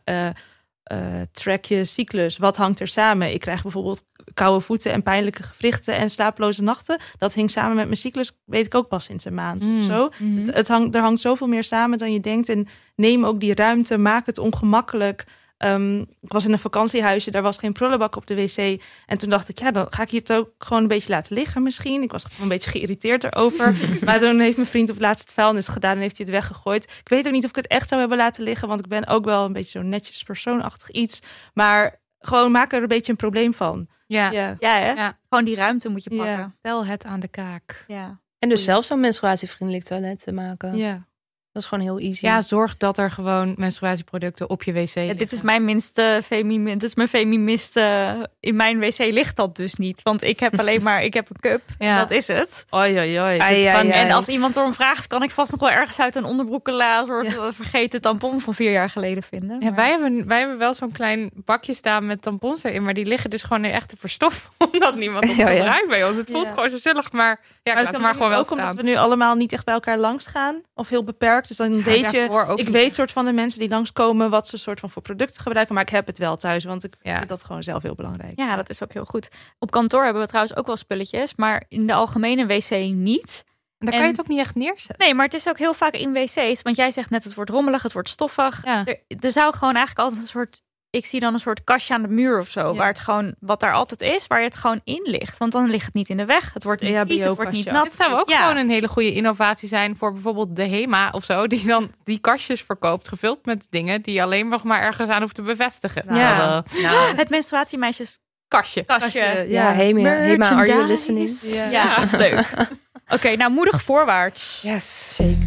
Track je cyclus. Wat hangt er samen? Ik krijg bijvoorbeeld koude voeten en pijnlijke gewrichten en slapeloze nachten. Dat hing samen met mijn cyclus. Weet ik ook pas sinds een maand of zo. Er hangt zoveel meer samen dan je denkt. En neem ook die ruimte. Maak het ongemakkelijk. Ik was in een vakantiehuisje. Daar was geen prullenbak op de wc. En toen dacht ik, ja, dan ga ik hier het ook gewoon een beetje laten liggen misschien. Ik was gewoon een beetje geïrriteerd erover. Maar toen heeft mijn vriend op het laatst het vuilnis gedaan en heeft hij het weggegooid. Ik weet ook niet of ik het echt zou hebben laten liggen. Want ik ben ook wel een beetje zo'n netjes persoonachtig iets. Maar gewoon maak er een beetje een probleem van. Ja, Ja. Ja, hè? Ja. Gewoon die ruimte moet je Ja. pakken. stel het aan de kaak. Ja. En dus zelf zo'n menstruatievriendelijk toilet te maken. Ja. Dat is gewoon heel easy. Ja, zorg dat er gewoon menstruatieproducten op je wc Ja, liggen. dit is mijn minste dit is mijn feministe. In mijn wc ligt dat dus niet. Want ik heb alleen maar, ik heb een cup. Ja. Dat is het. Oei, oei, oei. Ai, Dit ai, kan- ai. En als iemand erom vraagt, kan ik vast nog wel ergens uit een onderbroekenla een soort vergeten tampon van 4 jaar geleden vinden. Ja, Maar- wij hebben wel zo'n klein bakje staan met tampons erin, maar die liggen dus gewoon in echte verstof, omdat niemand het Ja, ja. gebruikt bij ons. Het voelt Ja. gewoon zo zullig, maar ja, Maar laat het maar kan gewoon wel ook omdat staan. we nu allemaal niet echt bij elkaar langs gaan. Of heel beperkt. Dus dan weet je... daarvoor ook Ik niet. weet soort van de mensen die langskomen wat ze soort van voor producten gebruiken. Maar ik heb het wel thuis, want ik Ja. vind dat gewoon zelf heel belangrijk. Ja, dat is ook heel goed. Op kantoor hebben we trouwens ook wel spulletjes, maar in de algemene wc niet. En daar kan je het ook niet echt neerzetten. Nee, maar het is ook heel vaak in wc's. Want jij zegt net, het wordt rommelig, het wordt stoffig. Ja. Er zou gewoon eigenlijk altijd een soort... Ik zie dan een soort kastje aan de muur of zo. Ja. Waar het gewoon, wat daar altijd is, waar je het gewoon in ligt. Want dan ligt het niet in de weg. Het wordt niet Ja, vies, het wordt niet biokastje. nat. Dit zou ook Ja. gewoon een hele goede innovatie zijn voor bijvoorbeeld de HEMA of zo, die dan die kastjes verkoopt, gevuld met dingen die je alleen nog maar ergens aan hoeft te bevestigen. Ja. Nou, Het menstruatiemeisjes kastje. kastje. Ja, Hema, are you listening? Ja, leuk. Oké, nou moedig voorwaarts. Yes. Zeker.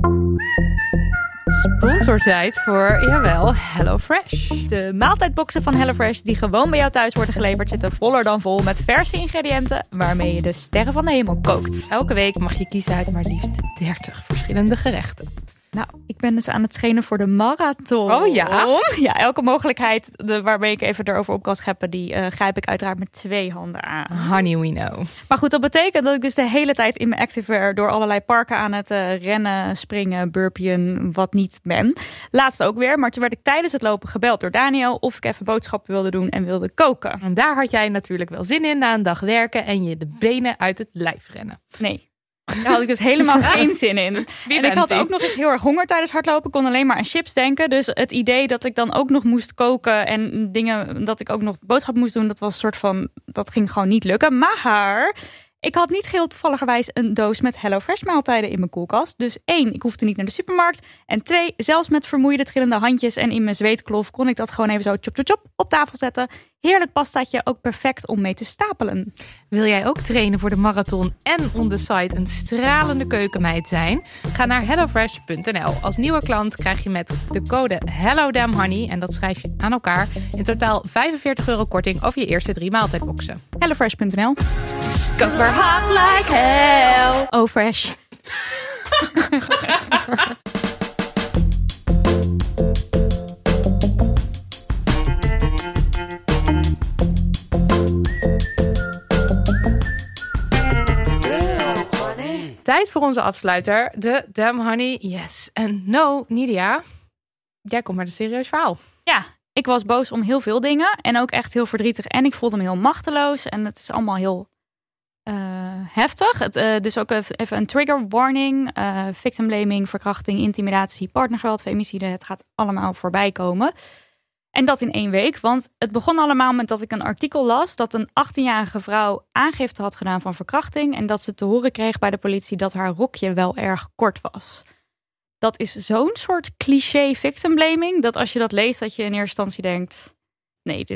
Sponsortijd voor, jawel, HelloFresh. De maaltijdboxen van HelloFresh die gewoon bij jou thuis worden geleverd zitten voller dan vol met verse ingrediënten waarmee je de sterren van de hemel kookt. Elke week mag je kiezen uit maar liefst 30 verschillende gerechten. Nou, ik ben dus aan het trainen voor de marathon. Oh ja? Ja, elke mogelijkheid waarmee ik even erover op kan scheppen, die grijp ik uiteraard met 2 handen aan. Honey, we know. Maar goed, dat betekent dat ik dus de hele tijd in mijn activewear door allerlei parken aan het rennen, springen, burpien, wat niet ben. Laatst ook weer, maar toen werd ik tijdens het lopen gebeld door Daniel of ik even boodschappen wilde doen en wilde koken. En daar had jij natuurlijk wel zin in na een dag werken en je de benen uit het lijf rennen. Nee. Daar had ik dus helemaal geen zin in. Wie En ik had bent ook u? nog eens heel erg honger tijdens hardlopen. Ik kon alleen maar aan chips denken. Dus het idee dat ik dan ook nog moest koken en dingen, dat ik ook nog boodschappen moest doen, dat was een soort van, dat ging gewoon niet lukken. Maar ik had niet geheel toevalligerwijs een doos met HelloFresh maaltijden in mijn koelkast. Dus 1, ik hoefde niet naar de supermarkt. En 2, zelfs met vermoeide trillende handjes en in mijn zweetklof kon ik dat gewoon even zo chop chop chop op tafel zetten. Heerlijk pastaatje, ook perfect om mee te stapelen. Wil jij ook trainen voor de marathon en on the side een stralende keukenmeid zijn? Ga naar hellofresh.nl. Als nieuwe klant krijg je met de code HelloDamnHoney, en dat schrijf je aan elkaar, in totaal €45 korting over je eerste 3 maaltijdboxen. HelloFresh.nl. 'Cause we're hot like hell. Oh, fresh. Tijd voor onze afsluiter, de Damn Honey, yes and no. Nidia, jij komt met een serieus verhaal. Ja, ik was boos om heel veel dingen. En ook echt heel verdrietig. En ik voelde me heel machteloos. En het is allemaal heel heftig. Dus ook even een trigger warning. Victim blaming, verkrachting, intimidatie, partnergeweld, femicide. Het gaat allemaal voorbij komen. En dat in 1 week. Want het begon allemaal met dat ik een artikel las dat een 18-jarige vrouw aangifte had gedaan van verkrachting. En dat ze te horen kreeg bij de politie dat haar rokje wel erg kort was. Dat is zo'n soort cliché victim blaming. Dat als je dat leest, dat je in eerste instantie denkt, nee,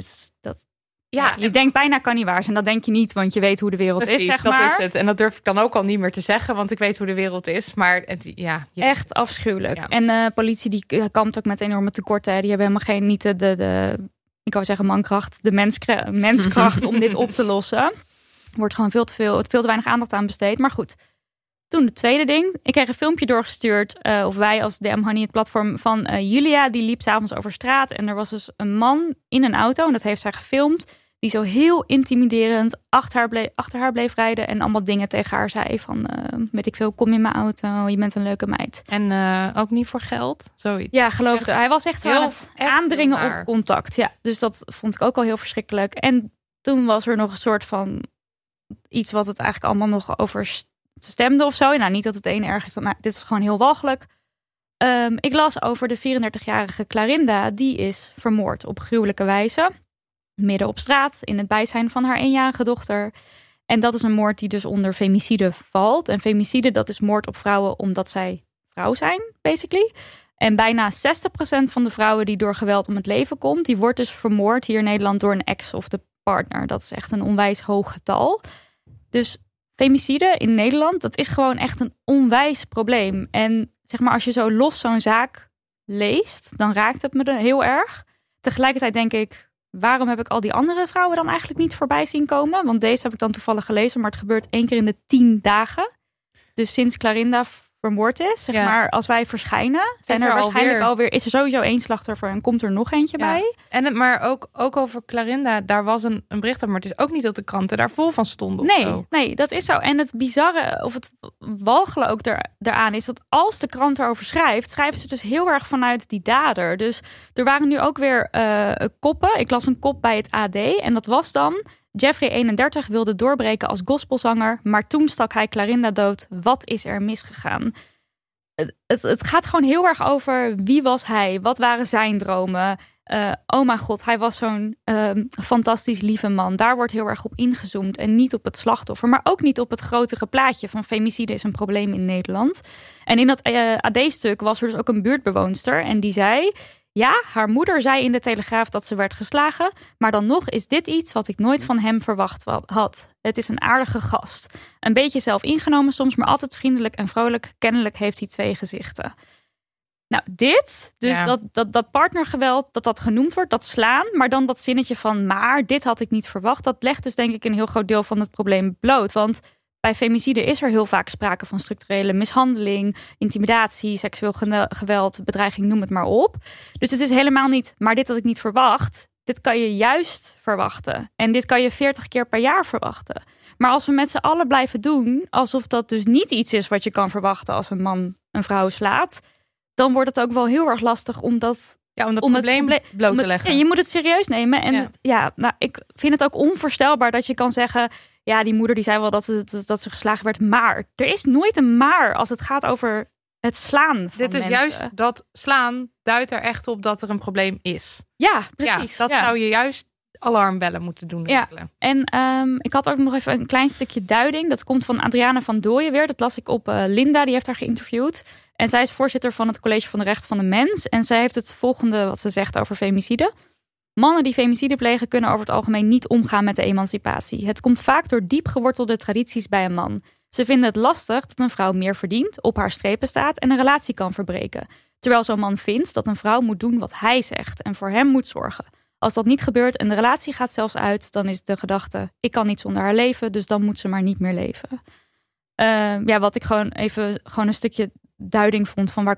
Ja, je denkt bijna kan niet waar zijn. Dat denk je niet, want je weet hoe de wereld precies, is, zeg maar. dat is het. En dat durf ik dan ook al niet meer te zeggen, want ik weet hoe de wereld is. Maar Echt afschuwelijk. Ja. En politie die kampt ook met enorme tekorten. Hè. Die hebben helemaal niet de ik wou zeggen mankracht, de menskracht om dit op te lossen. Er wordt gewoon veel te weinig aandacht aan besteed. Maar goed, toen de tweede ding. Ik kreeg een filmpje doorgestuurd, of wij als Damn Honey, het platform van Julia. Die liep 's avonds over straat en er was dus een man in een auto. En dat heeft zij gefilmd. Die zo heel intimiderend achter haar bleef rijden. En allemaal dingen tegen haar zei van, weet ik veel, kom in mijn auto. Je bent een leuke meid. En ook niet voor geld? Zoiets. Ja, geloof het. Hij was echt aan het aandringen op contact. Ja, dus dat vond ik ook al heel verschrikkelijk. En toen was er nog een soort van iets wat het eigenlijk allemaal nog over stemde of zo. Nou, niet dat het een erg is. Dit is gewoon heel walgelijk. Ik las over de 34-jarige Clarinda. Die is vermoord op gruwelijke wijze. Midden op straat, in het bijzijn van haar 1-jarige dochter. En dat is een moord die dus onder femicide valt. En femicide, dat is moord op vrouwen omdat zij vrouw zijn, basically. En bijna 60% van de vrouwen die door geweld om het leven komt, die wordt dus vermoord hier in Nederland door een ex of de partner. Dat is echt een onwijs hoog getal. Dus femicide in Nederland, dat is gewoon echt een onwijs probleem. En zeg maar, als je zo los zo'n zaak leest, dan raakt het me heel erg. Tegelijkertijd denk ik, waarom heb ik al die andere vrouwen dan eigenlijk niet voorbij zien komen? Want deze heb ik dan toevallig gelezen, maar het gebeurt 1 keer in de 10 dagen. Dus sinds Clarinda vermoord is, zeg maar, als wij verschijnen, zijn er waarschijnlijk alweer, is er sowieso 1 slachtoffer en komt er nog eentje bij. En maar ook over Clarinda, daar was een bericht over, maar het is ook niet dat de kranten daar vol van stonden. Nee, dat is zo. En het bizarre, of het walgele ook daaraan is dat als de krant erover schrijft, schrijven ze dus heel erg vanuit die dader. Dus er waren nu ook weer koppen. Ik las een kop bij het AD en dat was dan: Jeffrey 31 wilde doorbreken als gospelzanger, maar toen stak hij Clarinda dood. Wat is er misgegaan? Het gaat gewoon heel erg over wie was hij? Wat waren zijn dromen? Oh mijn god, hij was zo'n fantastisch lieve man. Daar wordt heel erg op ingezoomd en niet op het slachtoffer, maar ook niet op het grotere plaatje van femicide is een probleem in Nederland. En in dat AD-stuk was er dus ook een buurtbewoonster en die zei: ja, haar moeder zei in de Telegraaf dat ze werd geslagen, maar dan nog is dit iets wat ik nooit van hem verwacht had. Het is een aardige gast. Een beetje zelf ingenomen soms, maar altijd vriendelijk en vrolijk. Kennelijk heeft hij 2 gezichten. Nou, dat partnergeweld, dat genoemd wordt, dat slaan, maar dan dat zinnetje van, maar dit had ik niet verwacht, dat legt dus denk ik een heel groot deel van het probleem bloot. Want bij femicide is er heel vaak sprake van structurele mishandeling, intimidatie, seksueel geweld, bedreiging, noem het maar op. Dus het is helemaal niet, maar dit had ik niet verwacht. Dit kan je juist verwachten. En dit kan je 40 keer per jaar verwachten. Maar als we met z'n allen blijven doen, alsof dat dus niet iets is wat je kan verwachten als een man een vrouw slaat, dan wordt het ook wel heel erg lastig om dat probleem bloot te leggen. En je moet het serieus nemen. En ik vind het ook onvoorstelbaar dat je kan zeggen, ja, die moeder die zei wel dat ze geslagen werd, maar er is nooit een maar als het gaat over het slaan van Dit is mensen. Juist dat slaan duidt er echt op dat er een probleem is. Ja, precies. Ja, dat zou je juist alarmbellen moeten doen. Ja. En ik had ook nog even een klein stukje duiding. Dat komt van Adriana van Dooyen weer. Dat las ik op Linda, die heeft haar geïnterviewd. En zij is voorzitter van het College van de Rechten van de Mens. En zij heeft het volgende wat ze zegt over femicide. Mannen die femicide plegen kunnen over het algemeen niet omgaan met de emancipatie. Het komt vaak door diep gewortelde tradities bij een man. Ze vinden het lastig dat een vrouw meer verdient, op haar strepen staat en een relatie kan verbreken. Terwijl zo'n man vindt dat een vrouw moet doen wat hij zegt en voor hem moet zorgen. Als dat niet gebeurt en de relatie gaat zelfs uit, dan is de gedachte, ik kan niet zonder haar leven, dus dan moet ze maar niet meer leven. Wat ik gewoon een stukje duiding vond van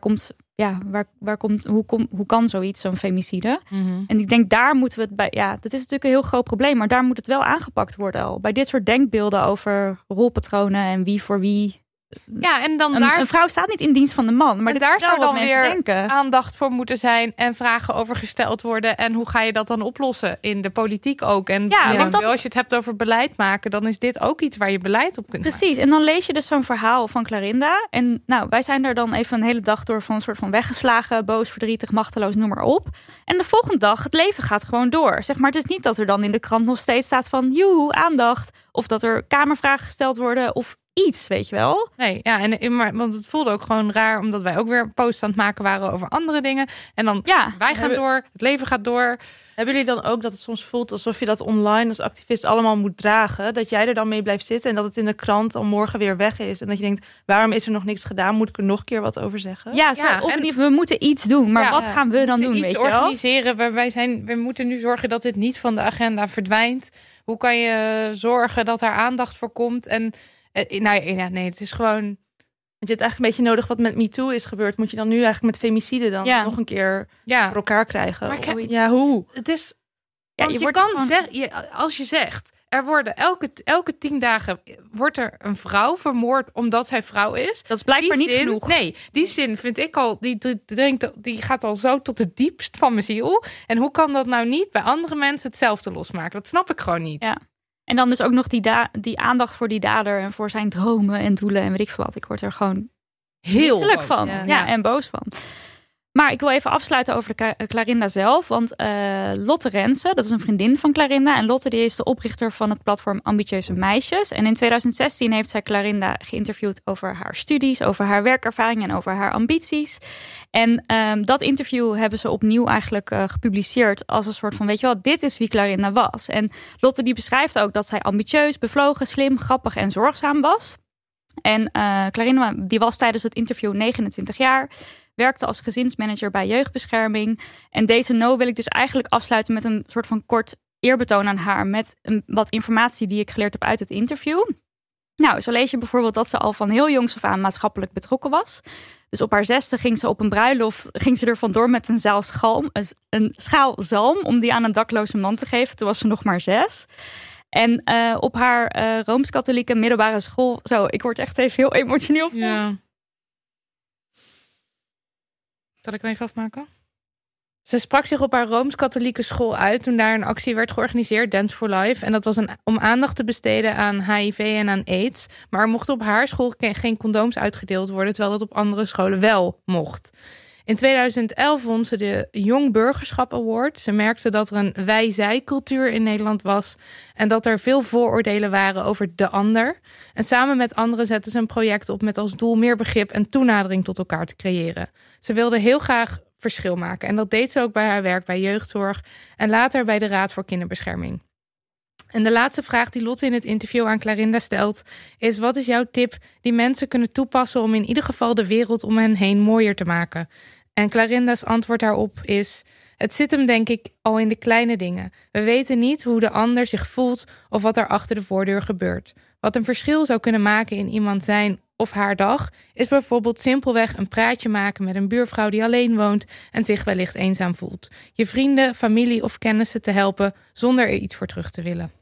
hoe kan zoiets, zo'n femicide? Mm-hmm. En ik denk, daar moeten we het bij, dat is natuurlijk een heel groot probleem, maar daar moet het wel aangepakt worden al. Bij dit soort denkbeelden over rolpatronen en wie voor wie Ja, en dan Een vrouw staat niet in dienst van de man. Maar en dit daar is wel zou wat dan mensen weer denken. aandacht voor moeten zijn en vragen over gesteld worden. En hoe ga je dat dan oplossen? In de politiek ook. En want als je het hebt over beleid maken, dan is dit ook iets waar je beleid op kunt maken. Precies, en dan lees je dus zo'n verhaal van Clarinda. En nou, wij zijn er dan even een hele dag door van een soort van weggeslagen, boos, verdrietig, machteloos, noem maar op. En de volgende dag, het leven gaat gewoon door. Zeg maar, het is niet dat er dan in de krant nog steeds staat van joehoe, aandacht. Of dat er kamervragen gesteld worden of iets, weet je wel. Nee, ja, want het voelde ook gewoon raar, omdat wij ook weer posts aan het maken waren over andere dingen. En dan, wij gaan door, het leven gaat door. Hebben jullie dan ook dat het soms voelt alsof je dat online als activist allemaal moet dragen? Dat jij er dan mee blijft zitten en dat het in de krant al morgen weer weg is. En dat je denkt, waarom is er nog niks gedaan? Moet ik er nog een keer wat over zeggen? Ja, of in ieder geval, we moeten iets doen. Maar wat gaan we dan doen, weet je wel? Iets organiseren. We moeten nu zorgen dat dit niet van de agenda verdwijnt. Hoe kan je zorgen dat er aandacht voor komt? En nee, het is gewoon... Want je hebt eigenlijk een beetje nodig wat met MeToo is gebeurd. Moet je dan nu eigenlijk met femicide dan nog een keer voor elkaar krijgen? Maar hoe? Het is... Ja, als je zegt, er worden elke 10 dagen wordt er een vrouw vermoord omdat zij vrouw is. Dat is blijkbaar niet genoeg. Nee, die zin vind ik al, die gaat al zo tot het diepst van mijn ziel. En hoe kan dat nou niet bij andere mensen hetzelfde losmaken? Dat snap ik gewoon niet. Ja. En dan dus ook nog die aandacht voor die dader en voor zijn dromen en doelen en weet ik veel wat. Ik word er gewoon heel boos van. Ja, en boos van. Maar ik wil even afsluiten over Clarinda zelf. Want Lotte Rensen, dat is een vriendin van Clarinda. En Lotte die is de oprichter van het platform Ambitieuze Meisjes. En in 2016 heeft zij Clarinda geïnterviewd over haar studies, over haar werkervaring en over haar ambities. En dat interview hebben ze opnieuw eigenlijk gepubliceerd als een soort van, weet je wel, dit is wie Clarinda was. En Lotte die beschrijft ook dat zij ambitieus, bevlogen, slim, grappig en zorgzaam was. En Clarinda die was tijdens het interview 29 jaar... werkte als gezinsmanager bij jeugdbescherming. En deze wil ik dus eigenlijk afsluiten met een soort van kort eerbetoon aan haar. Met wat informatie die ik geleerd heb uit het interview. Nou, zo lees je bijvoorbeeld dat ze al van heel jongs af aan maatschappelijk betrokken was. Dus op haar 6e ging ze op een bruiloft er vandoor met een schaal zalm om die aan een dakloze man te geven. Toen was ze nog maar 6. En op haar Rooms-Katholieke middelbare school... Zo, ik word echt even heel emotioneel van. Ja. Zal ik hem even afmaken? Ze sprak zich op haar Rooms-Katholieke school uit toen daar een actie werd georganiseerd, Dance for Life. En dat was om aandacht te besteden aan HIV en aan AIDS. Maar er mochten op haar school geen condooms uitgedeeld worden, terwijl dat op andere scholen wel mocht. In 2011 won ze de Jong Burgerschap Award. Ze merkte dat er een wij-zij-cultuur in Nederland was en dat er veel vooroordelen waren over de ander. En samen met anderen zette ze een project op met als doel meer begrip en toenadering tot elkaar te creëren. Ze wilde heel graag verschil maken en dat deed ze ook bij haar werk bij jeugdzorg en later bij de Raad voor Kinderbescherming. En de laatste vraag die Lotte in het interview aan Clarinda stelt is: wat is jouw tip die mensen kunnen toepassen om in ieder geval de wereld om hen heen mooier te maken? En Clarinda's antwoord daarop is: het zit hem denk ik al in de kleine dingen. We weten niet hoe de ander zich voelt of wat er achter de voordeur gebeurt. Wat een verschil zou kunnen maken in iemand zijn of haar dag is bijvoorbeeld simpelweg een praatje maken met een buurvrouw die alleen woont en zich wellicht eenzaam voelt. Je vrienden, familie of kennissen te helpen zonder er iets voor terug te willen.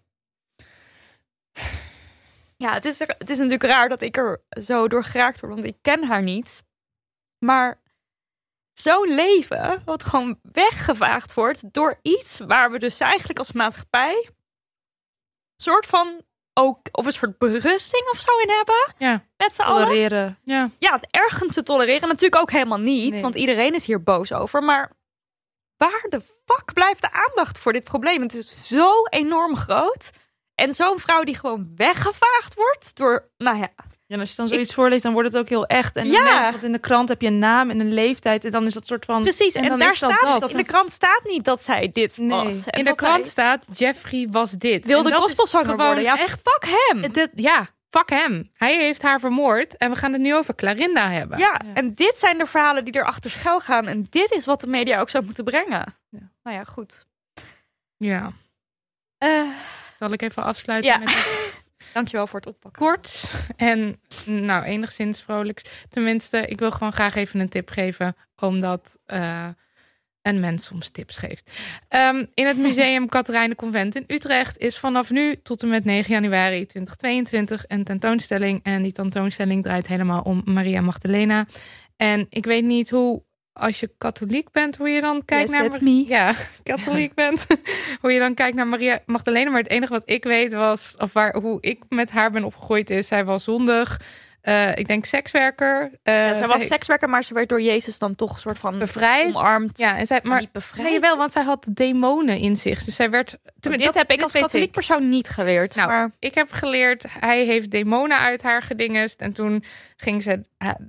Ja, het is natuurlijk raar dat ik er zo door geraakt word, want ik ken haar niet. Maar zo'n leven, wat gewoon weggevaagd wordt door iets waar we dus eigenlijk als maatschappij soort van ook, of een soort berusting of zo in hebben. Ja. Met z'n allen. Tolereren. Ja, ergens te tolereren. Natuurlijk ook helemaal niet, Nee. want iedereen is hier boos over. Maar waar de fuck blijft de aandacht voor dit probleem? Het is zo enorm groot. En zo'n vrouw die gewoon weggevaagd wordt door, nou ja. Ja, en als je dan zoiets voorleest, dan wordt het ook heel echt. En Ja. mensen, want in de krant heb je een naam en een leeftijd. En dan is dat soort van... Precies, en dan daar is dat staat dat. in de krant staat niet dat zij dit Nee. was. En In de dat krant zij staat Jeffrey was dit. wilde En dat is gospelzanger gewoon worden. Ja, echt. fuck hem. Fuck hem. Hij heeft haar vermoord en we gaan het nu over Clarinda hebben. Ja, en dit zijn de verhalen die erachter schuil gaan. En dit is wat de media ook zou moeten brengen. Ja. Nou ja, goed. Ja. Zal ik even afsluiten Ja. met iets Dankjewel voor het oppakken. kort en nou enigszins vrolijks. Tenminste, ik wil gewoon graag even een tip geven, omdat een mens soms tips geeft. In het museum Catharijne Convent in Utrecht is vanaf nu tot en met 9 januari 2022 een tentoonstelling. En die tentoonstelling draait helemaal om Maria Magdalena. En ik weet niet hoe, als je katholiek bent, hoe je dan kijkt naar... That's me. Ja, katholiek bent. Hoe je dan kijkt naar Maria Magdalena. Maar het enige wat ik weet was, hoe ik met haar ben opgegroeid is, zij was zondig. Ik denk sekswerker. Zij was sekswerker, maar ze werd door Jezus dan toch een soort van bevrijd. Omarmd. Ja, en zij, maar niet bevrijd. nee, wel, want zij had demonen in zich. Dus zij werd... Dit heb ik als katholiek persoon niet geleerd. Nou, maar... ik heb geleerd, hij heeft demonen uit haar gedingest. En toen ging ze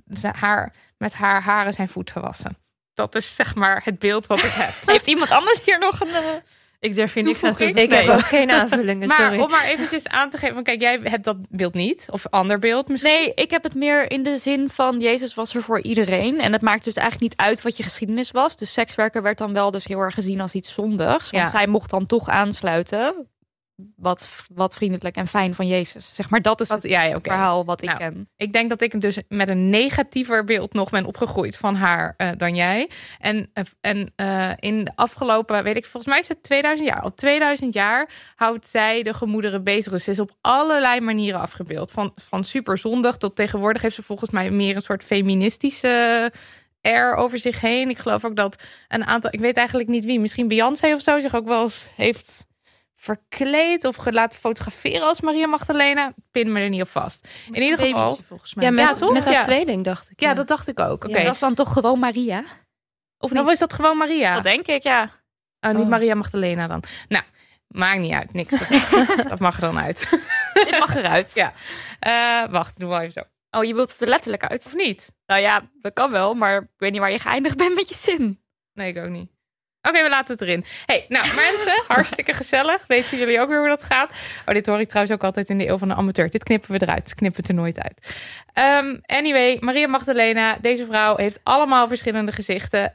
met haar haren zijn voet gewassen. Dat is zeg maar het beeld wat ik heb. Heeft iemand anders hier nog een... Ik durf hier niks aan toe te Ik heb ook geen aanvullingen, Maar sorry. om maar eventjes aan te geven. Want kijk, jij hebt dat beeld niet. Of ander beeld misschien. Nee, ik heb het meer in de zin van Jezus was er voor iedereen. En het maakt dus eigenlijk niet uit wat je geschiedenis was. Dus sekswerker werd dan wel dus heel erg gezien als iets zondigs. Want zij mocht dan toch aansluiten. Wat vriendelijk en fijn van Jezus. Zeg maar, dat is het verhaal wat ik ken. Ik denk dat ik dus met een negatiever beeld nog ben opgegroeid van haar dan jij. En in de afgelopen, weet ik, volgens mij is het 2000 jaar. Al 2000 jaar houdt zij de gemoederen bezig. Dus ze is op allerlei manieren afgebeeld. Van super zondig tot tegenwoordig heeft ze volgens mij meer een soort feministische air over zich heen. Ik geloof ook dat een aantal, ik weet eigenlijk niet wie, misschien Beyoncé of zo zich ook wel eens heeft verkleed of laten fotograferen als Maria Magdalena. Pin me er niet op vast. In ieder geval, volgens mij. Ja, met haar Ja. tweeling dacht ik. Ja, dat dacht ik ook. Oké. Dat was dan toch gewoon Maria? Of niet? Of is dat gewoon Maria? Dat denk ik, ja. Niet Maria Magdalena dan. Nou, maakt niet uit. Niks. Dat mag er dan uit. Dit mag eruit. Ja. Wacht, doe wel even zo. Oh, je wilt het er letterlijk uit? Of niet? Nou ja, dat kan wel, maar ik weet niet waar je geëindigd bent met je zin. Nee, ik ook niet. Oké, we laten het erin. Hey, nou mensen, hartstikke gezellig. Weten jullie ook weer hoe dat gaat? Oh, dit hoor ik trouwens ook altijd in de eeuw van de amateur. Dit knippen we eruit. Dus knippen het er nooit uit. Anyway, Maria Magdalena. Deze vrouw heeft allemaal verschillende gezichten.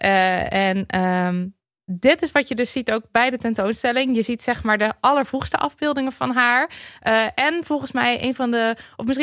Dit is wat je dus ziet ook bij de tentoonstelling. Je ziet zeg maar de allervroegste afbeeldingen van haar. En volgens mij een van de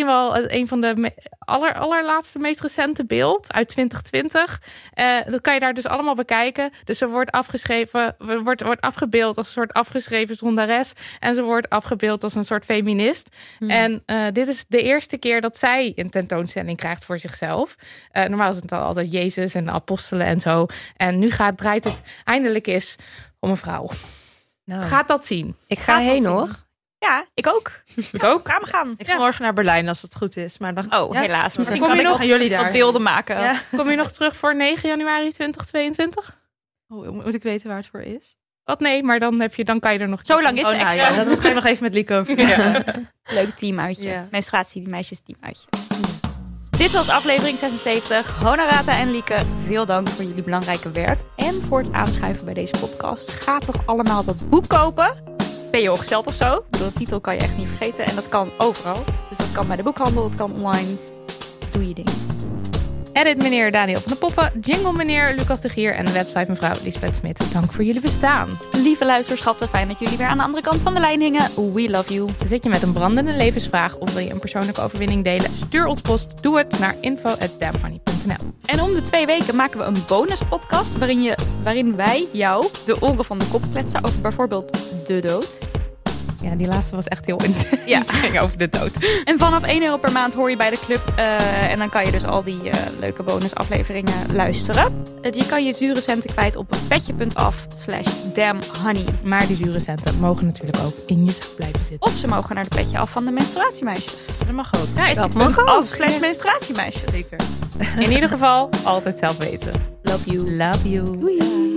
allerlaatste, meest recente beeld uit 2020. Dat kan je daar dus allemaal bekijken. Dus ze wordt afgeschreven, wordt afgebeeld als een soort afgeschreven zondares. En ze wordt afgebeeld als een soort feminist. En dit is de eerste keer dat zij een tentoonstelling krijgt voor zichzelf. Normaal is het altijd Jezus en de apostelen en zo. En nu draait het eindelijk is om een vrouw. Nou, Gaat dat zien? ik ga heen hoor. Ja, ik ook. Ik ook. Samen gaan. Ik ga morgen naar Berlijn als het goed is. Maar dan, Helaas. Misschien kom kan je ik nog- nog gaan jullie daar wat beelden maken. Ja. Kom je nog terug voor 9 januari 2022? Moet ik weten waar het voor is? Wat nee, maar dan kan je er nog... Zo lang is het nou extra. ja, dat ga ik nog even met Lieke over. Leuk teamuitje. Ja. Menstruatie, meisjes teamuitje. Dit was aflevering 76. Honorata en Lieke, veel dank voor jullie belangrijke werk en voor het aanschuiven bij deze podcast. Ga toch allemaal dat boek kopen. Ben je ongesteld of zo? Ik bedoel, de titel kan je echt niet vergeten en dat kan overal. Dus dat kan bij de boekhandel, het kan online. Doe je ding. Edit meneer Daniel van de Poppen, jingle meneer Lucas de Gier en de website mevrouw Lisbeth Smit. Dank voor jullie bestaan. Lieve luisterschappen, fijn dat jullie weer aan de andere kant van de lijn hingen. We love you. Zit je met een brandende levensvraag of wil je een persoonlijke overwinning delen? Stuur ons post, doe het naar info@damnhoney.nl. En om de 2 weken maken we een bonuspodcast waarin wij jou de oren van de kop kletsen over bijvoorbeeld de dood. Ja, die laatste was echt heel intens. Ja. Het ging over de dood. En vanaf €1 per maand hoor je bij de club. En dan kan je dus al die leuke bonusafleveringen luisteren. Je kan je zure centen kwijt op petje.af/damnhoney. Maar die zure centen mogen natuurlijk ook in je zak blijven zitten. Of ze mogen naar de petje af van de menstruatiemeisjes. Dat mag ook. Ja, Dat mag ook. /menstruatiemeisjes. Zeker. In ieder geval, altijd zelf weten. Love you. Love you. Doei.